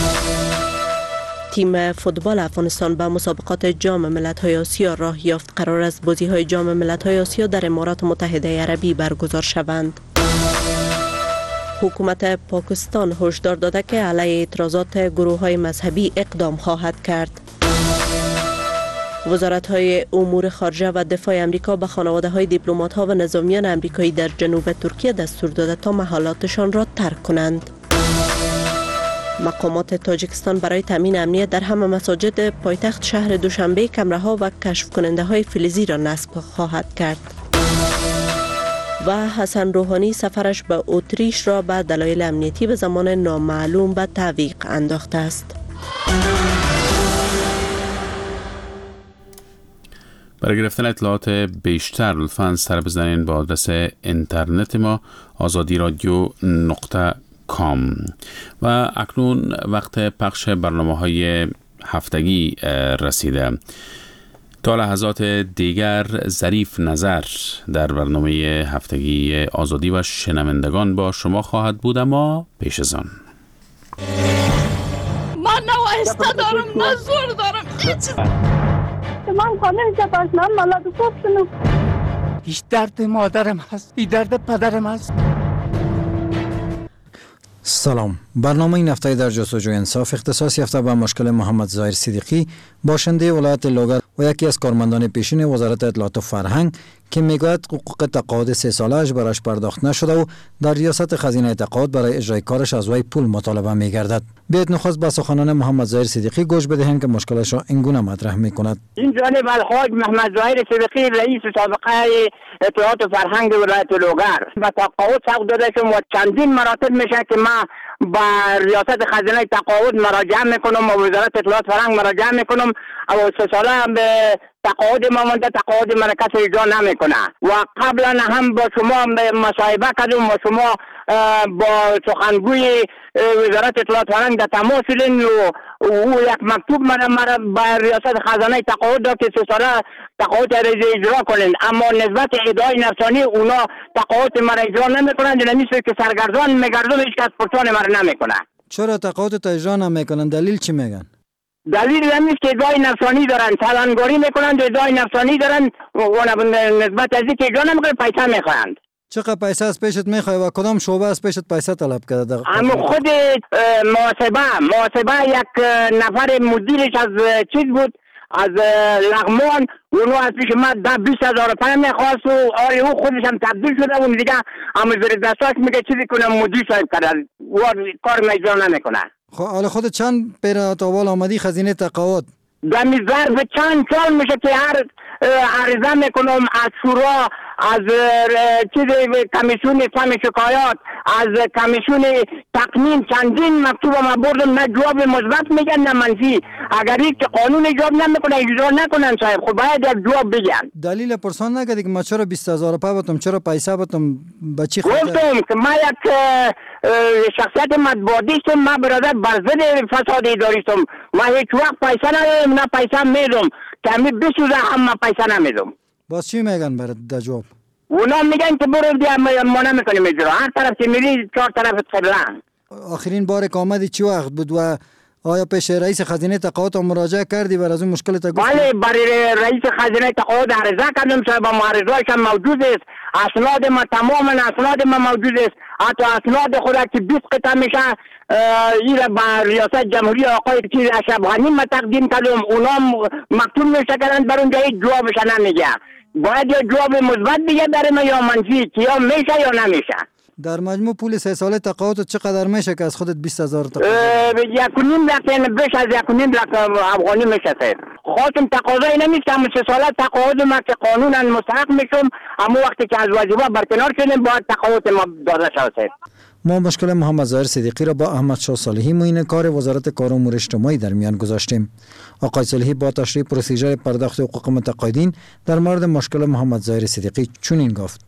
تیم فوتبال افغانستان به مسابقات جام ملت‌های آسیا راه یافت. قرار است بازی‌های جام ملت‌های آسیا در امارات متحده عربی برگزار شوند. حکومت پاکستان هشدار داده که علیه اعتراضات گروه‌های مذهبی اقدام خواهد کرد. وزارت‌های امور خارجه و دفاع امریکا به خانواده‌های دیپلمات‌ها و نظامیان امریکایی در جنوب ترکیه دستور داده تا محلاتشان را ترک کنند. مقامات تاجیکستان برای تامین امنیت در همه مساجد پایتخت شهر دوشنبه کمره‌ها و کشف کننده‌های فلزی را نصب خواهد کرد. و حسن روحانی سفرش به اتریش را به دلایل امنیتی به زمان نامعلوم به تعویق انداخته است. برای گرفتن اطلاعات بیشتر لطفاً سر بزنین با آدرس اینترنت ما آزادی رادیو نقطه کام. و اکنون وقت پخش برنامه‌های هفتگی رسیده. تا لحظات دیگر ظریف نظر در برنامه هفتگی آزادی و شنوندگان با شما خواهد بود، اما پیش از آن من نه وایسته دارم نه زور دارم هیچ من خانه نمیشه من مالات گفتنم هیچ درد مادرم هست، هیچ درد پدرم هست. سلام. برنامه این هفته در جستجوی انصاف اختصاص یافته به مشکل محمد ظاهر صدیقی، باشنده ولایت لوگر و یکی از کارمندان پیشین وزارت اطلاعات و فرهنگ که میگوید حقوق تقاعد سه ساله‌اش برایش پرداخت نشده و در ریاست خزینه تقاعد برای اجرای کارش از وی پول مطالبه میگردد. بیایید نخست به سخنان محمد ظاهر صدیقی گوش بدهیم که مشکلش را اینگونه مطرح میکند. این جانب الحاج محمد ظاهر صدیقی رئیس سابقه اطلاعات و فرهنگ ولایت لوگر و تقاعد سوق داده شدم و چندین مراتب میشه که ما با ریاست خزینه تقاعد مراجعه میکنم و وزارت اطلاعات فرهنگ مراجعه میکنم و سه ساله به تقاعد ما مونده، تقاعد من کسی اجرا نمیکنه و قبلا هم با شما مصاحبه کردم و شما با سخنگوی وزارت اطلاعات فرهنگ در تماس شدین و او یک مکتوب مرا مرا با ریاست خزانه تقاعد داد که سه ساله تقاعد را اجرا کنین، اما نسبت ادعای نفسانی اونا تقاعد مرا اجرا نمیکنند، نمیشه که سرگردان میگردم هیچ کس پرسان مرا نمیکنه. چرا تقاعد تا اجرا نمیکنن؟ دلیل چی میگن؟ دلیل همین که ادعای نفسانی دارن، تلنگاری میکنند، ادعای نفسانی دارن و نسبت از اینکه اجرا نمیکنن پیسه میخواهند. چقدر پیسه از پیشت میخوای و کدام شعبه از پیشت پیسه طلب کرده؟ اما خود محاسبه محاسبه یک نفر مدیرش از چیز بود، از لغمان، اونو از پیش من ده بیست هزار روپیه میخواست و آره او خودش هم تبدیل شده اون دیگه اما زیر دستاش میگه چیزی کنم مدیر صاحب کرده و کار اجرا نمیکنه. خب حالا خود چند پیر تاوال آمدی خزینه تقاعد؟ دمی ظرف چند سال میشه که هر عرضه میکنم از شورا، از چیز کمیسیون فهم شکایات، از کمیسیون تقنین چندین مکتوب ما بردم، نه جواب مثبت میگن نه منفی. اگر که قانون اجرا نمیکنه اجرا نکنن صاحب، خب باید یک جواب بگن. دلیل پرسان نکردی که ما چرا بیست هزار پا بتم، چرا پیسه بتم بچی خود؟ گفتم که ما یک شخصیت مطبوعاتیستم، ما برادر برزد فساد اداریستم، ما هیچ وقت پیسه ندارم، نه پیسه میدم که همی بسوزه هم ما پیسه نمیدم. باز چی میگن برات در جواب؟ اونا میگن که برو دیگه ما نمیکنیم اجرا، هر طرف که میری چهار طرف سرلن. آخرین بار که آمدی چی وقت بود و آیا پیش رئیس خزینه تقاعد مراجعه کردی بر از اون مشکلت گفت؟ بله، برای رئیس خزینه تقاعد عرضه کردم صاحب، معرضه‌اش هم موجود است، اسناد ما تماما اسناد ما موجود است، حتی اسناد خود که بیست قطعه میشه این با ریاست جمهوری آقای چیز اشرف غنی ما تقدیم کردم، اونا مکتوب نوشته کردن بر اونجا هیچ جوابش نمیگه. باید یا جواب مثبت بگه در ما یا منفی که یا میشه یا نمیشه. در مجموع پول سه ساله تقاعد چقدر میشه که از خودت بیست هزار تقاعد؟ یک و نیم لک، بیش از یک و نیم لک افغانی میشه. خواستم تقاضایی نمیشتم سه ساله تقاعد ما که قانونا مستحق میشم، اما وقتی که از واجبات برکنار شدیم باید تقاعد ما داده شود. ما مشکل محمد ظاهر صدیقی را با احمد شاه صالحی معین کار وزارت کار و امور اجتماعی در میان گذاشتیم. آقای صالحی با تشریح پروسیجر پرداخت حقوق متقاعدین در مورد مشکل محمد ظاهر صدیقی چنین گفت: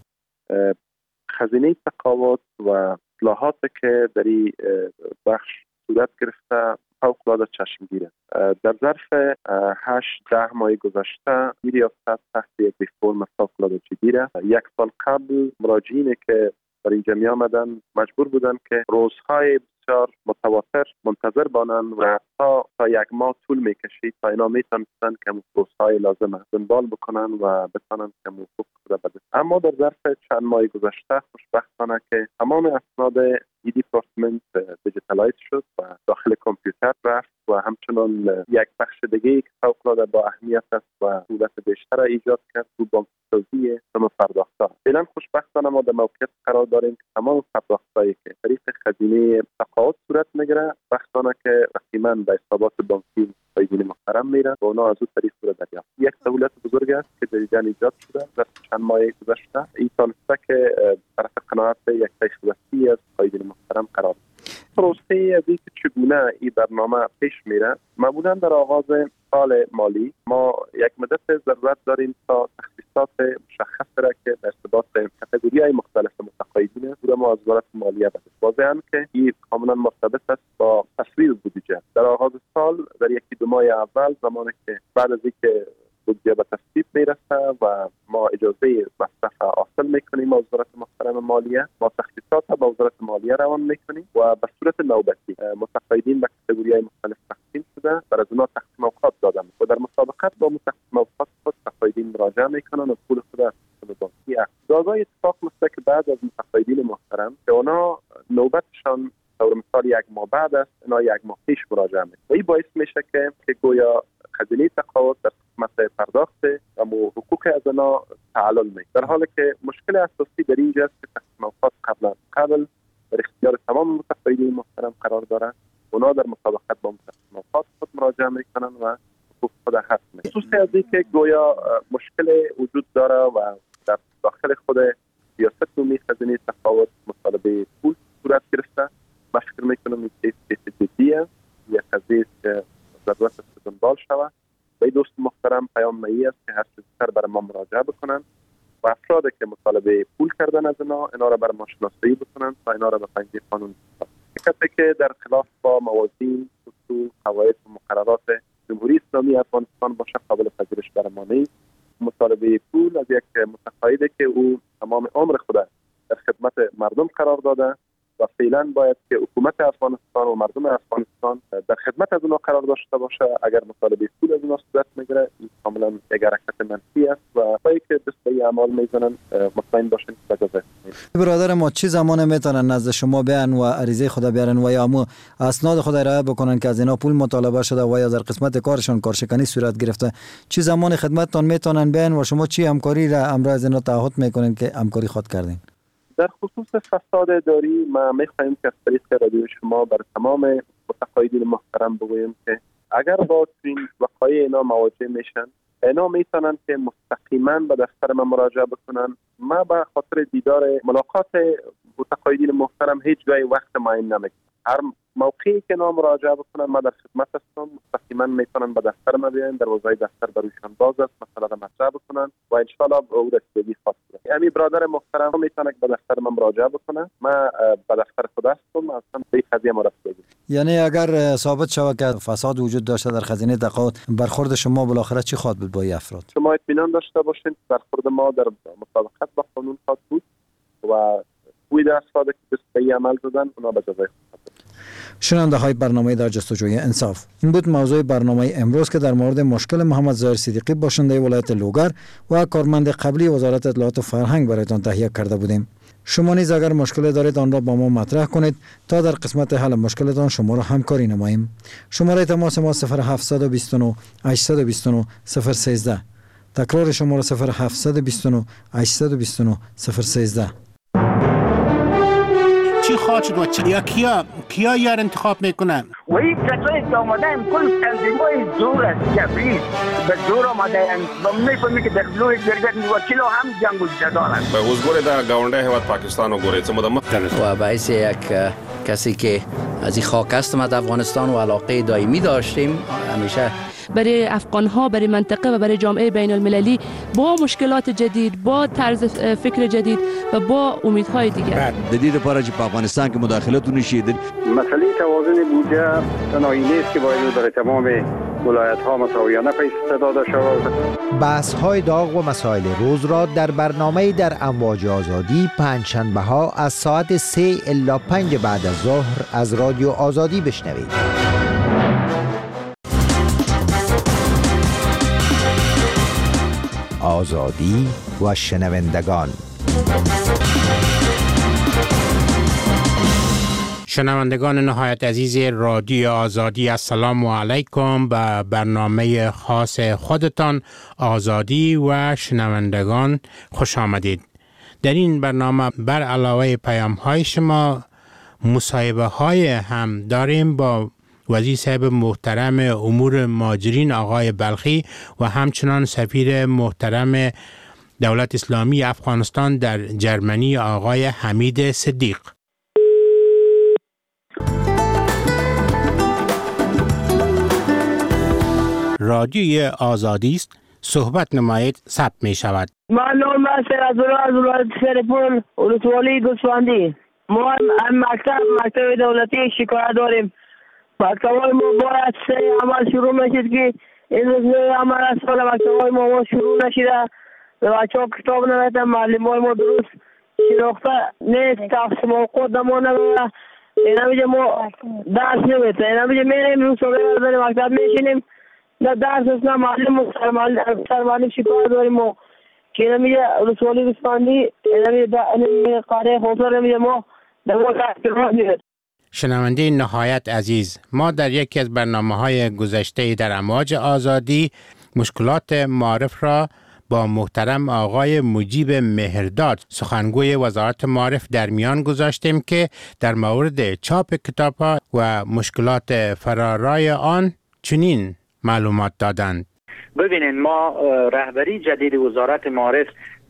خزینه تقاعد و اصلاحاتی که در این بخش صورت گرفته فوق‌العاده چشمگیره. در ظرف هشت ده ماه گذشته این ریاست تحت یک ریفرم فوق‌العاده جدی را یک سال قبل مراجعینی که در اینجا می آمدن مجبور بودن که روزهای بسیار متواتر منتظر بانند و تا تا یک ماه طول میکشید تا اینا میتونستن که روزهای لازم دنبال بکنن و بتونن که حقوق خود بده. اما در ظرف چند ماه گذشته خوشبختانه که تمام اسناد ای دیپارتمنت دیجیتالایز شد و داخل کامپیوتر رفت و همچنان یک بخش دیگه که فوق‌العاده با اهمیت است و سهولت بیشتر ایجاد کرد رو بانک‌سازی تمام پرداخت‌ها. فعلا خوشبختانه ما در موقعیت قرار داریم که تمام پرداخت‌هایی که طریق خزینه تقاعد صورت میگیره بختانه که رسمیاً به حسابات بانکی متقاعدین محترم میره و اونا از اون طریق صورت دریافت. یک سهولت بزرگ است که جدیداً ایجاد شده در چند ماه گذشته. این تانسته که طرف قناعت یک پیشرفتی از متقاعدین محترم قرار پروسه از اینکه چگونه این برنامه پیش میره، معمولا در آغاز سال مالی ما یک مدت ضرورت داریم تا تخصیصات مشخص را که در ارتباط کاتگوری‌های مختلف متقاعدین است ما از وزارت مالیه بده. واضحاً که این کاملا مرتبط است با تصویب بودجه. در آغاز سال در یکی دو ماه اول زمانی که بعد از اینکه بودجه به تصویب میرسه و ما اجازه مصرف حاصل میکنیم از وزارت محترم مالیه، ما تخصیصات با وزارت مالیه روان میکنیم و به صورت نوبتی متقاعدین به کاتگوری‌های مختلف تقسیم شده بر از اونها تقسیم اوقات دادن و در مسابقت با تقسیم اوقات خود متقاعدین مراجعه میکنن و پول خود از بانکی اخذ. اتفاق میفته که بعد از متقاعدین محترم که اونا نوبتشان طور مثال یک ماه بعد است، اینا یک ماه پیش مراجعه میکنن و این باعث میشه که که گویا خزینه تقاعد در قسمت پرداخت و حقوق از اینا تعلل میکنه، در حالی که مشکل اساسی در اینجا است که تقسیم اوقات قبل قبل در اختیار تمام متقاعدین محترم قرار داره. اونا در مسابقت با تقسیم اوقات خود مراجعه میکنن و حقوق خود حق میکنن. خصوصی از این که گویا مشکل وجود داره و در داخل خود ریاست عمومی خزینه تقاعد مطالبه پول صورت گرفته. من فکر میکنم این کیس کیس جدیه، یک قضیه که ضرورت است دنبال شود. و دوست محترم پیام مایی است که هر چیزتر برای ما مراجعه بکنن و افرادی که مطالبه پول کردن از اینا اینا را برای ما شناسایی بکنن تا اینا را به پنجه قانون کسی که در خلاف با موازین، اصول، قواعد و مقررات جمهوری اسلامی افغانستان باشه قابل پذیرش برای ما نیست. مطالبه پول از یک متقاعدی که او تمام عمر خود در خدمت مردم قرار داده و فعلا باید که حکومت افغانستان و مردم افغانستان در خدمت از اونا قرار داشته باشه. اگر مطالبه پول از اونا صورت میگیره این کاملا یک حرکت منفی است و پایی که دست به اعمال میزنن مطمئن باشین که اجازه نیست. برادر ما چه زمان میتونن نزد شما بیان و عریضه خود بیارن و یا امو اسناد خود ارائه بکنن که از اینا پول مطالبه شده و یا در قسمت کارشان کارشکنی صورت گرفته؟ چه زمان خدمتتان میتونن بیان و شما چی همکاری را امر از اینا تعهد میکنین که همکاری خود کردین؟ در خصوص فساد اداری ما می‌خواهیم که از طریق رادیو شما بر تمام متقاعدین محترم بگوییم که اگر با این وقایع اینا مواجه میشن، اینا میتونن که مستقیما به دفتر ما مراجعه بکنن. ما به خاطر دیدار ملاقات متقاعدین محترم هیچ جای وقت معین نمیکنم. هر موقعی که اینا مراجعه بکنن ما در خدمت هستم. مستقیما میتونن به دفتر ما بیاین، دروازه دفتر بروشان باز است، مسئله را مطرح بکنن و ان شاء الله او رسیدگی خواهد کرد. یعنی برادر محترم میتونه به دفتر ما مراجعه بکنه. ما به دفتر خود هستم، اصلا به قضیه ما رسیدگی. یعنی اگر ثابت شود که فساد وجود داشته در خزینه تقاعد، برخورد شما بالاخره چی خواهد بود با این افراد؟ شما اطمینان داشته باشین برخورد ما در مطابقت با قانون خواهد بود و کوی افراد که به عمل زدن اونا به جزای شنونده های برنامه در جستجوی انصاف، این بود موضوع برنامه امروز که در مورد مشکل محمد ظاهر صدیقی باشنده ولایت لوگر و کارمند قبلی وزارت اطلاعات و فرهنگ برایتان تهیه کرده بودیم. شما نیز اگر مشکل دارید آن را با ما مطرح کنید تا در قسمت حل مشکلتان شما را همکاری نماییم. شماره تماس ما صفر هفت دو نه هشت دو نه صفر یک سه. تکرار شماره صفر هفت دو نه هشت دو نه صفر یک سه. چی خواهد شد و چی؟ یا کیا کیا یار انتخاب میکنن؟ و این کسایی که آمده این کل تنظیمای زور است، جبری به زور آمده این و میفهمی که در لوی درگت وکیل هم جنگ و جدال است. به وزگوری در گاونده هیواد پاکستان و گوری چمو دمه و باعث یک کسی که از این خاک است در افغانستان و علاقه دائمی داشتیم، همیشه برای افغان ها، برای منطقه و برای جامعه بین المللی با مشکلات جدید، با طرز فکر جدید و با امیدهای دیگر. جدید پاره چې په افغانستان کې مداخلتونه شیدل. مسئله توازن بودجه تنهایی نیست که باید برای تمام ولایت ها مساویانه پیش داده شود. بحث های داغ و مسائل روز را در برنامه در امواج آزادی پنجشنبه ها از ساعت سه الی پنج بعد از ظهر از رادیو آزادی بشنوید. آزادی و شنوندگان. شنوندگان نهایت عزیز رادیو آزادی، السلام علیکم. به برنامه خاص خودتان آزادی و شنوندگان خوش آمدید. در این برنامه بر علاوه پیام های شما مصاحبه های هم داریم با وزیر صاحب محترم امور مهاجرین آقای بلخی و همچنان سفیر محترم دولت اسلامی افغانستان در جرمنی آقای حمید صدیق. رادیوی آزادی است، صحبت نمایید، ثبت می شود. من نام سرازولا از ولایت سرپل ولسوالی گوسفندی. ما هم مکتب مکتب دولتی شکایت داریم. مکتب‌های ما باید سه عمل شروع نشید که این روز نه عمل از سال مکتب‌های ما, ما شروع نشیده. بچه‌ها کتاب نوشتن، معلم‌های ما درست شناخته نیست، تقسیم اوقات ما نداره. اینا میگه ما درس نمیده. اینا میگه میریم روز صبح بریم مکتب میشینیم، نه درس است نه معلم سر معلم شکایت داریم ما که اینا میگه رسولی بسپاندی. اینا میگه قاره خودسار میگه ما در ما درس نمیده. شنونده نهایت عزیز، ما در یکی از برنامه‌های گذشته در امواج آزادی مشکلات معارف را با محترم آقای مجیب مهرداد سخنگوی وزارت معارف در میان گذاشتیم که در مورد چاپ کتاب‌ها و مشکلات فرارای آن چنین معلومات دادند. ببینید، ما رهبری جدید وزارت معارف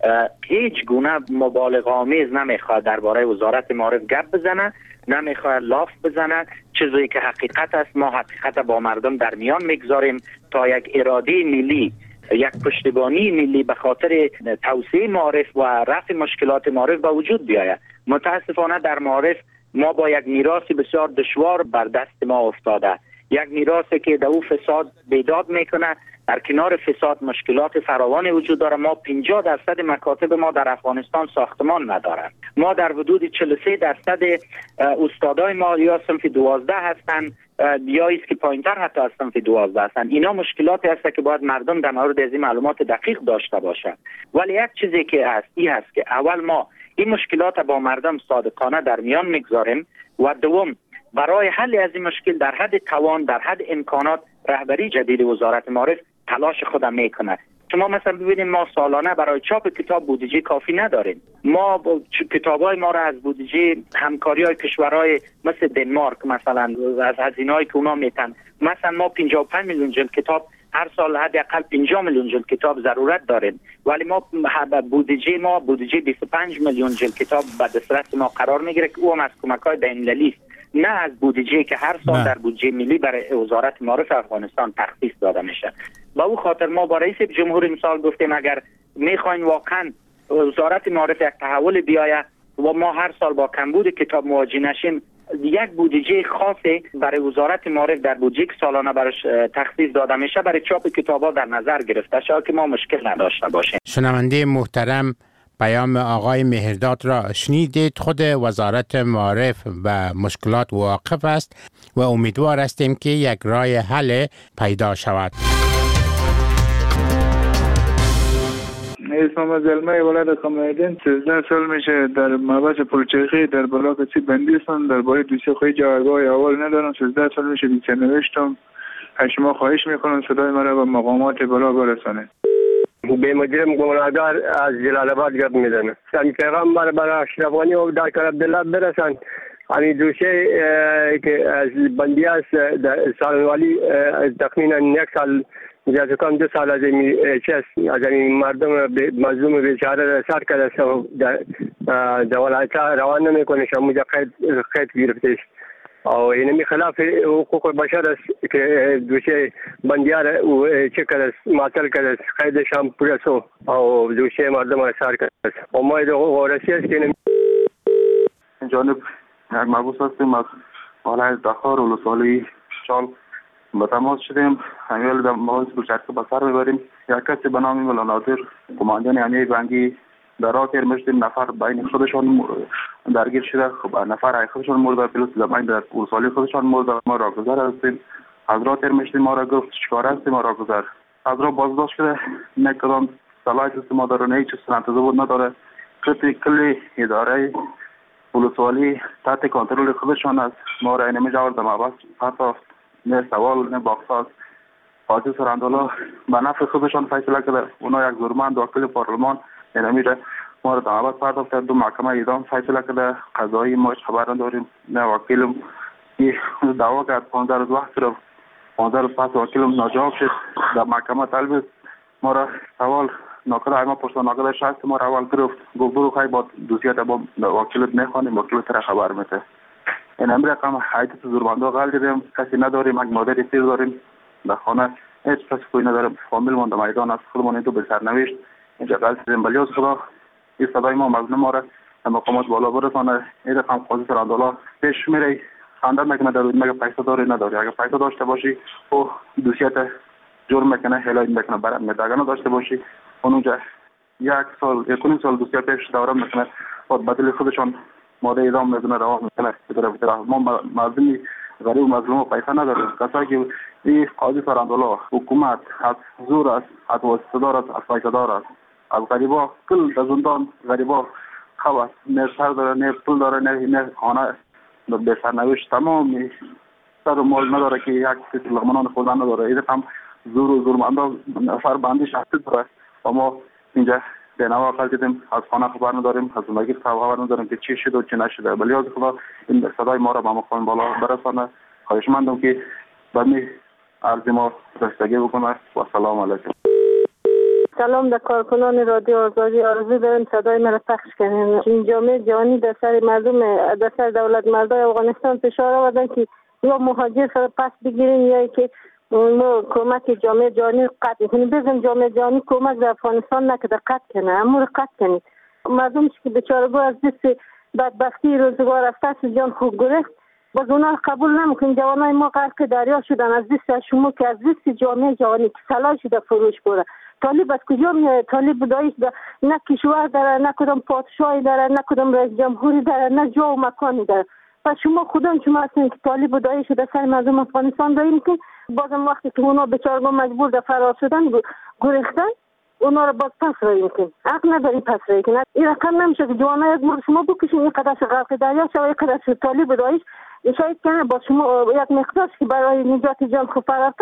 هیچ گونه مبالغه آمیز نمیخواد درباره وزارت معارف گپ بزنه، نمیخواد لاف بزنه. چیزی که حقیقت است ما حقیقت با مردم در میان میگذاریم تا یک اراده ملی، یک پشتیبانی ملی به خاطر توسعه معارف و رفع مشکلات معارف به وجود بیاید. متاسفانه در معارف ما با یک میراث بسیار دشوار بر دست ما افتاده، یک میراثی که در او فساد بیداد میکنه. در کنار فساد مشکلات فراوان وجود داره. ما پنجاه درصد مکاتب ما در افغانستان ساختمان ندارند. ما در حدود چهل و سه درصد استادای ما یا صنف دوازده هستند یا است که پایینتر حتی از صنف دوازده هستند. اینا مشکلاتی هست که باید مردم در مورد از این معلومات دقیق داشته باشند. ولی یک چیزی که هست این هست که اول ما این مشکلات با مردم صادقانه در میان میگذاریم و دوم برای حل از این مشکل در حد توان، در حد امکانات رهبری جدید وزارت معارف تلاش خود میکنه. شما مثلا ببینید ما سالانه برای چاپ کتاب بودجه کافی نداریم. ما کتابای ما را از بودجه همکاری‌های کشورهای مثل دنمارک مثلا از هزینه‌ای که اونا میتن، مثلا ما پنجاه و پنج میلیون جلد کتاب هر سال حداقل پنجاه میلیون جلد کتاب ضرورت داریم، ولی ما بودجه ما بودجه بیست و پنج میلیون جلد کتاب به دسترس ما قرار میگیره که او هم از کمک‌های بین‌المللی است، نه از بودجه که هر سال در بودجه ملی برای وزارت معارف افغانستان تخصیص داده میشه. با او خاطر ما با رئیس جمهور مثال گفتیم اگر میخواین واقعا وزارت معارف یک تحول بیاید و ما هر سال با کمبود کتاب مواجه نشیم، یک بودجه خاصی برای وزارت معارف در بودجه که سالانه برش تخصیص داده میشه برای چاپ کتاب‌ها در نظر گرفته شد که ما مشکل نداشته باشیم. شنونده محترم، پیام آقای مهرداد را شنیدید. خود وزارت معارف و مشکلات واقف است و امیدوار هستیم که یک راه حل پیدا شود. اسمم زلمه ولایت قمایدین سیزده سال میشه در مبحث پولچرخی در بلاک سی بندی هستم. درباره دوسیه خواهی جوابای اول ندارم. سیزده سال میشه بیچه نوشتم. از شما خواهش میکنم صدای مرا به مقامات بالا برسانید. به مجرم گناهکار از جلال آباد گرد میزنه. سن پیغام بر بر اشرف غنی و دکتر عبدالله برسان. یعنی دوسیه که از بندی است سالوالی تقریبا یک سال یا کم دو سال از این چیز از این مردم مظلوم بیچاره سر کرده در ولایت روان نمیکنه. شما قید قید گرفتش او اینمی خلاف حقوق بشر است که دوشه بندیار او چه کرده معطل کرده قیدش هم پرسو او دوشه مردم سر کرده. امید حقوق رسی است که جانب یک مبوس هستیم از ولایت دخار ولسوالی چال با تماس شدیم. همیل در مباحث بلچرخه به سر میبریم. یک کسی به نام مولا ناظر کماندان امنیه بنگی در راه تیر میشدیم، نفر بین خودشان درگیر شده. خب نفر خودشان مرده، پلیس زمین در ولسوالی خودشان مرده. ما راهگذر هستیم، از راه تیر میشدیم. ما را گفت چیکار هستیم؟ ما راهگذر از راه بازداشت شده. نه کدام صلاحیت ما داره، نه هیچ سند ثبوت نداره. کلی اداره ولسوالی تحت کنترل خودشان است. ما را نمیشه آورد مبحث پرتافت، نه سوال نه باقصاست. قاضی سراندولا به نفع خودشان فیصله کرده. اونا یک زورمند وکیل پارلمان نمیره ما را دعوت پرداخت کرد. دو محکمه اعدام فیصله کرده. قضایی ما خبر نداریم، نه وکیلم که دعوا کرد پانزده روز وقت رو پانزده روز پس وکیلم ناجواب شد. در محکمه طلب ما را سوال ناکده ما پرسان ناکده شخص ما را اول گرفت. گفت برو خواهی با دوسیت با وکیلت نخوانیم، وکیلت را خبر میده. این امر رقم حیدت زوربنده غل دیدیم. کسی نداریم، یک مادر پیر داریم در خانه، هیچ کسی کوی نداریم. فامیل من در میدان است. خودمون اینجا به سرنوشت اینجا غل دیدیم. بلی از خدا این صدای ما مظلوم ما را در مقامات بالا برسانه. این رقم قاضی سراندولا پیش میره خنده میکنه در مگه پیسه داری نداری. اگر پیسه داشته باشی او دوسیت جرم میکنه، هلای میکنه برات میداگه نداشته باشی اونجا یک سال یک و سال دوسیت پیش دوره میکنه و بدل خودشان ماده اعدام میکنه روان میکنه. بدر ما مظلومی غریب و مظلوم پیسه نداریم. کسایی که این قاضی سراندولا حکومت از زور است، از واسطه‌دار است، از پیسه‌دار است، از غریبا کل در زندان غریبا خواست نه سر داره، نه پول داره، نه نه خانه به سرنوشت تمام سر و مال نداره که یک کسی لغمنان خوردن نداره. این هم زور و زورمندا نفر بندی شخصی داره و ما اینجا به نوع اقل دیدیم. از خانه خبر نداریم، از زندگی خبر نداریم که چی شده و چی نشده. ولی از خدا این صدای ما را به مقام بالا برسانه. خواهشمندم که به می عرض ما رسیدگی بکنه و سلام علیکم. سلام در کارکنان رادیو آزادی. آرزو دارم صدای مرا پخش کنین. این جامعه جهانی در سر مردم در سر دولت مردای افغانستان فشار آوردن که یا مهاجر سر پس بگیرین یا که ما کمک جامعه جهانی قطع کنیم. بگم جامعه جهانی کمک در افغانستان نکرده، قطع کنه، امور قطع کنید. مردم که بیچارگو از دست بدبختی روزگار از پس جان خوب گرفت باز اونا قبول نمیکنیم. جوانای ما غرق دریا شدن از دست شما که از دست جامعه جهانی که سلاح شده فروش بره. طالب از کجا میاد؟ طالب دایش نه کشور داره، نه کدام پادشاهی داره، نه کدام رئیس جمهوری داره، نه جا و مکانی داره. پس شما خودان شما هستین که طالب دایش در سر مردم افغانستان داریم که بازم وقتی که اونا بیچارگان مجبور در فرار شدن گریختن اونا رو باز پس راییم کنیم. حق نداری پس رایی کنیم. این رقم نمیشه که جوانای از مورد شما بکشین این قدرش غرق دریا شد، این قدرش طالب دایش شاید کنه با شما یک مقدار که برای نجات جان خود فرار کرد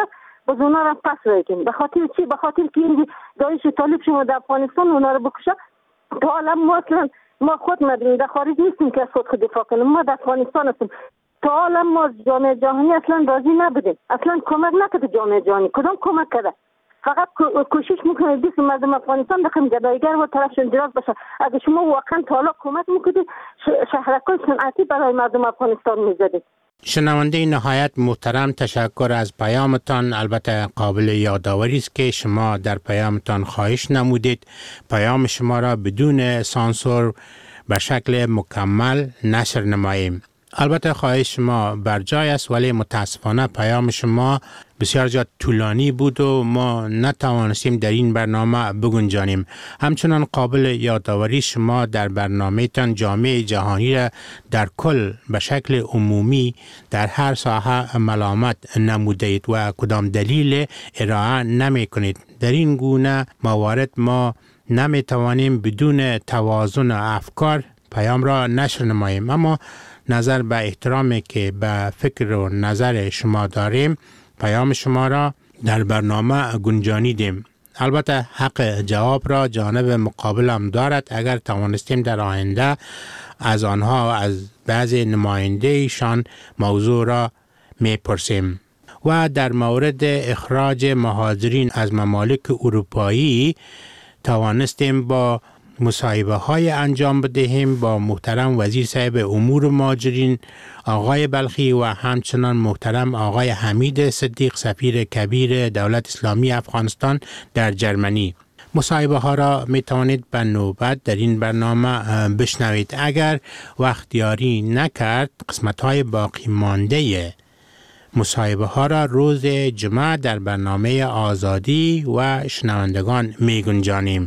باز اونا را پس رایگیم. به خاطر چی؟ به خاطر که این داعش طالب شما در افغانستان اونا را بکشه. تا حالا ما اصلا ما خود نداریم، در خارج نیستیم که از خود خود دفاع کنیم، ما در افغانستان هستیم. تا حالا ما جامعه جهانی اصلا راضی نبودیم، اصلا کمک نکرده جامعه جهانی. کدام کمک کرده؟ فقط کوشش میکنه دیس مردم افغانستان بخیم گدایگر و طرفشون دراز بشه. اگه شما واقعا تا حالا کمک میکنید شهرکای صنعتی برای مردم افغانستان میزدید. شنونده نهایت محترم، تشکر از پیامتان. البته قابل یادآوری است که شما در پیامتان خواهش نمودید پیام شما را بدون سانسور به شکل مکمل نشر نماییم. البته خواهش شما بر جای است، ولی متاسفانه پیام شما بسیار زیاد طولانی بود و ما نتوانستیم در این برنامه بگنجانیم. همچنان قابل یادآوری شما در برنامه تان جامعه جهانی را در کل به شکل عمومی در هر ساحه ملامت نمودید و کدام دلیل ارائه نمی کنید. در این گونه موارد ما نمی توانیم بدون توازن افکار پیام را نشر نماییم. اما نظر به احترامی که به فکر و نظر شما داریم پیام شما را در برنامه گنجانیدیم. البته حق جواب را جانب مقابل هم دارد. اگر توانستیم در آینده از آنها از بعضی نماینده ایشان موضوع را میپرسیم. و در مورد اخراج مهاجرین از ممالک اروپایی توانستیم با مصاحبه های انجام بدهیم با محترم وزیر صاحب امور مهاجرین آقای بلخی و همچنان محترم آقای حمید صدیق سفیر کبیر دولت اسلامی افغانستان در جرمنی. مصاحبه ها را می توانید به نوبت در این برنامه بشنوید. اگر وقت یاری نکرد قسمت های باقی مانده مصاحبه ها را روز جمعه در برنامه آزادی و شنوندگان می گنجانیم.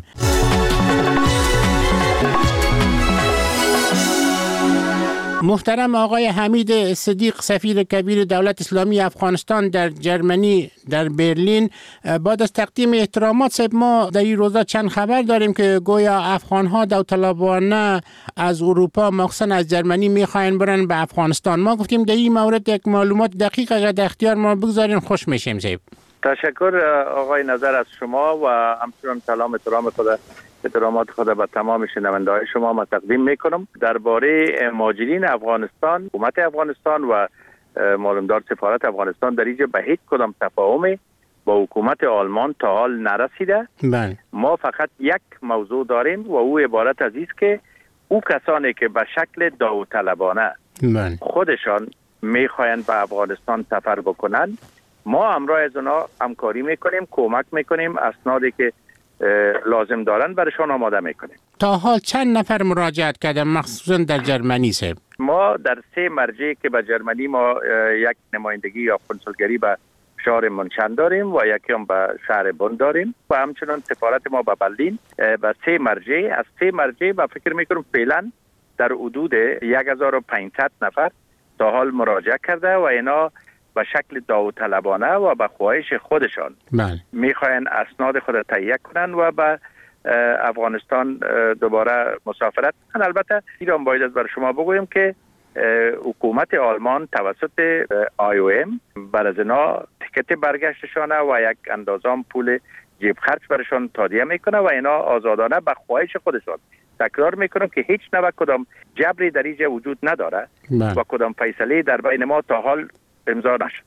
محترم آقای حمید صدیق سفیر کبیر دولت اسلامی افغانستان در جرمنی در برلین، بعد از تقدیم احترامات صاحب ما در این روزا چند خبر داریم که گویا افغان‌ها داوطلبانه از اروپا مخصوصا از جرمنی میخواین برن به افغانستان. ما گفتیم در این مورد یک معلومات دقیق اگر در اختیار ما بگذارین خوش میشیم صاحب. تشکر آقای نظر از شما و همچنان سلام احترام خود احترامات خود به تمام شنونده‌های شما ما تقدیم میکنم. درباره مهاجرین افغانستان، حکومت افغانستان و معلومدار سفارت افغانستان در اینجا به هیچ کدام تفاهمی با حکومت آلمان تا حال نرسیده. بله. ما فقط یک موضوع داریم و او عبارت از است که او کسانی که به شکل داوطلبانه بله. خودشان میخواین به افغانستان سفر بکنن، ما همراه از اونا همکاری میکنیم، کمک میکنیم، اسنادی که لازم دارن برشان آماده میکنیم. تا حال چند نفر مراجعت کردن مخصوصا در جرمنی صاحب؟ ما در سه مرجع که به جرمنی ما یک نمایندگی یا کنسولگری به شهر منشن داریم و یکی هم به شهر بن داریم و همچنان سفارت ما به برلین. به سه مرجع از سه مرجع با فکر میکنم فعلا در حدود یک هزار و پانصد نفر تا حال مراجعه کرده و اینا به شکل داوطلبانه و به خواهش خودشان بله. میخواین اسناد خود تهیه کنن و به افغانستان دوباره مسافرت کنن. البته ایران باید از بر شما بگویم که حکومت آلمان توسط آی او ام بر از اینا تیکت برگشتشانه و یک اندازه پول جیب خرج برشان تادیه میکنه و اینا آزادانه به خواهش خودشان. تکرار میکنم که هیچ نوع کدام جبری در اینجا وجود نداره بله. و کدام فیصله در بین ما تا حال امضا نشد.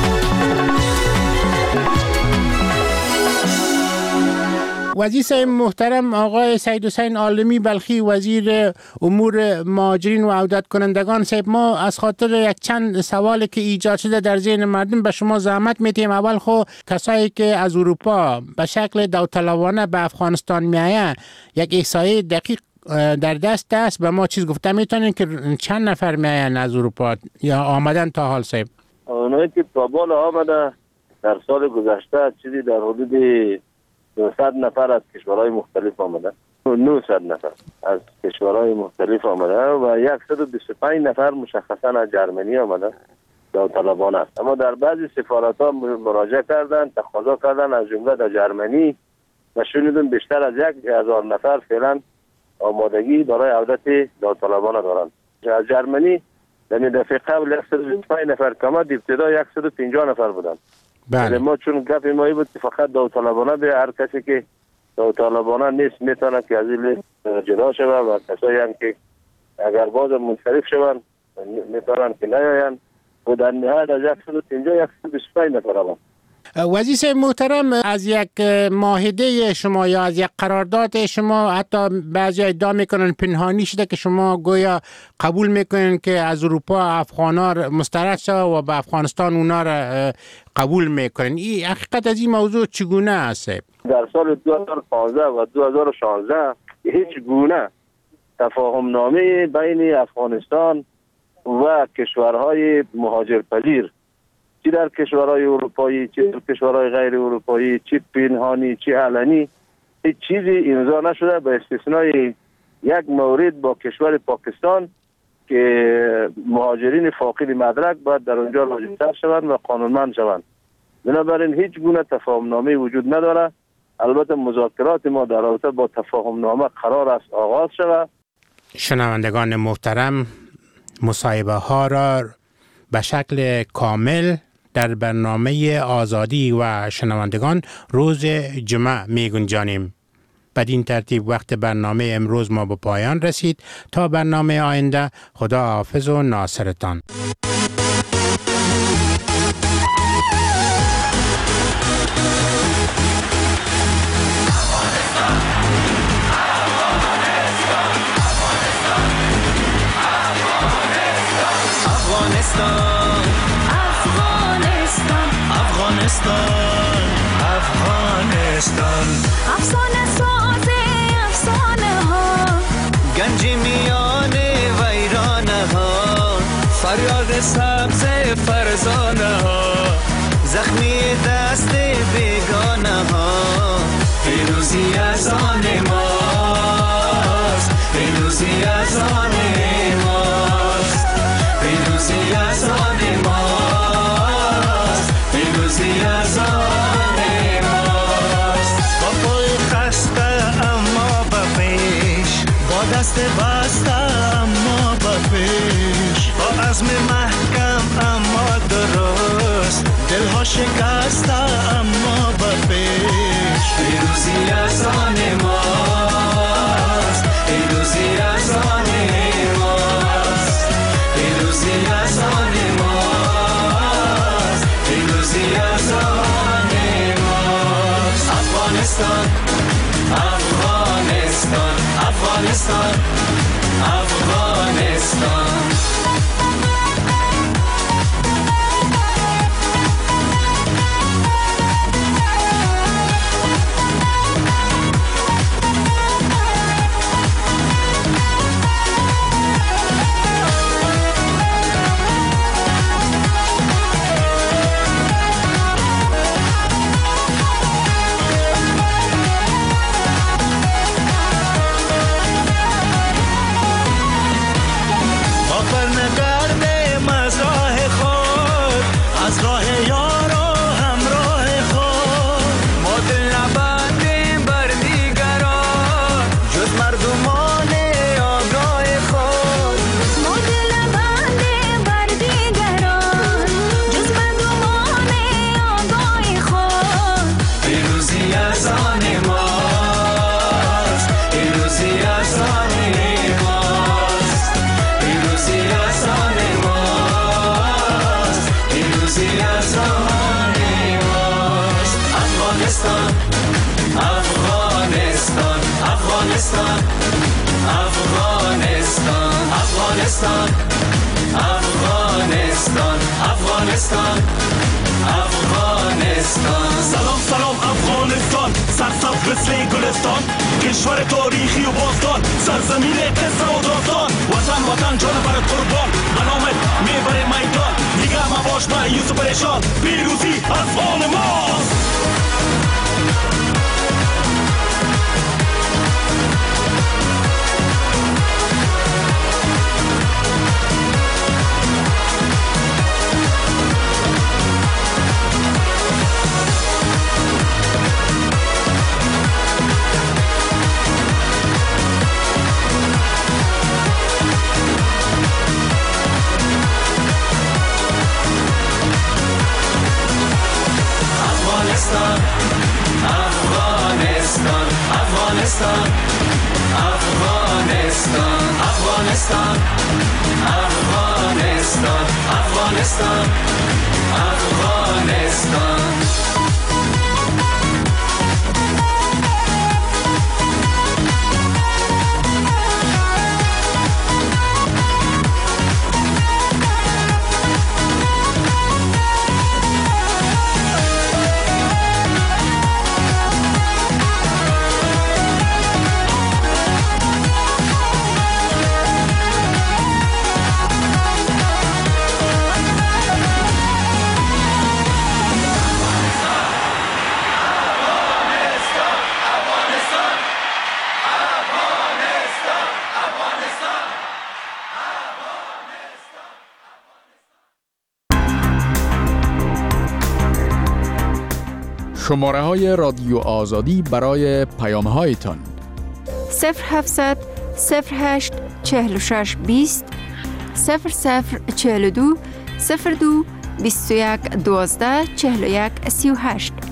وزیر صاحب محترم آقای سید حسین عالمی بلخی وزیر امور مهاجرین و عودت کنندگان صاحب، ما از خاطر یک چند سوالی که ایجاد شده در ذهن مردم به شما زحمت میتیم. اول خو کسایی که از اروپا به شکل داوطلبانه به افغانستان میآیند یک احصایه دقیق در دست است به ما چیز گفته میتونین که چند نفر میآیند از اروپا یا آمدن تا حال صاحب؟ اونایی که تا بالا آمده در سال گذشته چیزی در حدود نهصد نفر از کشورهای مختلف آمده، نهصد نفر از کشورهای مختلف آمده و صد و بیست و پنج نفر مشخصا از جرمنی آمده داوطلبانه است. اما در بعضی سفارت ها مراجعه کردن، تقاضا کردن از جمله در جرمنی و شنیدم بیشتر از یک هزار نفر فعلا آمادگی برای عودت داوطلبانه دارند. از جرمنی در دفعه قبل صد و بیست و پنج نفر که آمد ابتدا صد و پنجاه نفر بودند بله. ما چون گپ مایی بود که فقط داوطلبانه به هر کسی که داوطلبانه نیست میتونه که از این لیست جدا شود و کسایی هم که اگر باز منصرف شوند میتونن که نیاین و در نهایت از صد و پنجاه صد و بیست و پنج نفر هم. وزیر محترم، از یک معاهده شما یا از یک قرارداد شما حتی بعضی ادعا میکنن پنهانی شده که شما گویا قبول میکنن که از اروپا افغانا مسترد شده و به افغانستان اونا را قبول میکنن. این حقیقت از این موضوع چگونه است؟ در سال دو هزار و پانزده و دو هزار و شانزده هیچ گونه تفاهم نامه بین افغانستان و کشورهای مهاجرپذیر، چی در کشورهای اروپایی، چی در کشورهای غیر اروپایی، چی پنهانی، چی علنی، هیچ چیزی امضا نشده به استثنای یک مورد با کشور پاکستان که مهاجرین فاقد مدرک باید در اونجا راجع‌تر شوند و قانونمند شوند. بنابراین هیچ گونه تفاهم نامه وجود نداره. البته مذاکرات ما در رابطه با تفاهم نامه قرار است آغاز شود. شنوندگان محترم، مصاحبه ها را به شکل کامل در برنامه آزادی و شنوندگان روز جمعه می گنجانیم. بدین ترتیب وقت برنامه امروز ما به پایان رسید. تا برنامه آینده، خدا حافظ و ناصرتان. Afghanistan, Afghanistan, Afghanistan. Afsane saaze, afsane ha. Ganji miyane vairane ha. Faryad sabze farzane ha. Zakhmi daste begane ha. Firuzi azan mast, firuzi azan mast. Firuzi azan mast, firuzi azan mast. Ba poy khasta amma ba pesh, ba dast basta amma ba pesh, ba azm mahkam amma durust, dil ha shikasta amma ba pesh. Firuzi azan mast, firuzi azan mast. Firuzi azan mast, firuzi azan mast. Afghanistan, Afghanistan, Afghanistan, Afghanistan. Afghanistan, Afghanistan, Afghanistan, Afghanistan. سلام سلام افغانستان، سرسبز مثل گلستان، کشور تاریخی و باستان، سرزمین قصه و داستان. وطن وطن جان برات قربان، علامت میبره میدان. دیگه مباش مایوس و پریشان، پیروزی از آن ماست. افغانستان افغانستان افغانستان افغانستان شماره های رادیو آزادی برای پیام هایتان صفر هفتصد صفر هشت چهل و شش بیست صفر صفر چهل و دو صفر دو بیست و یک دوازده چهل و یک سی و هشت.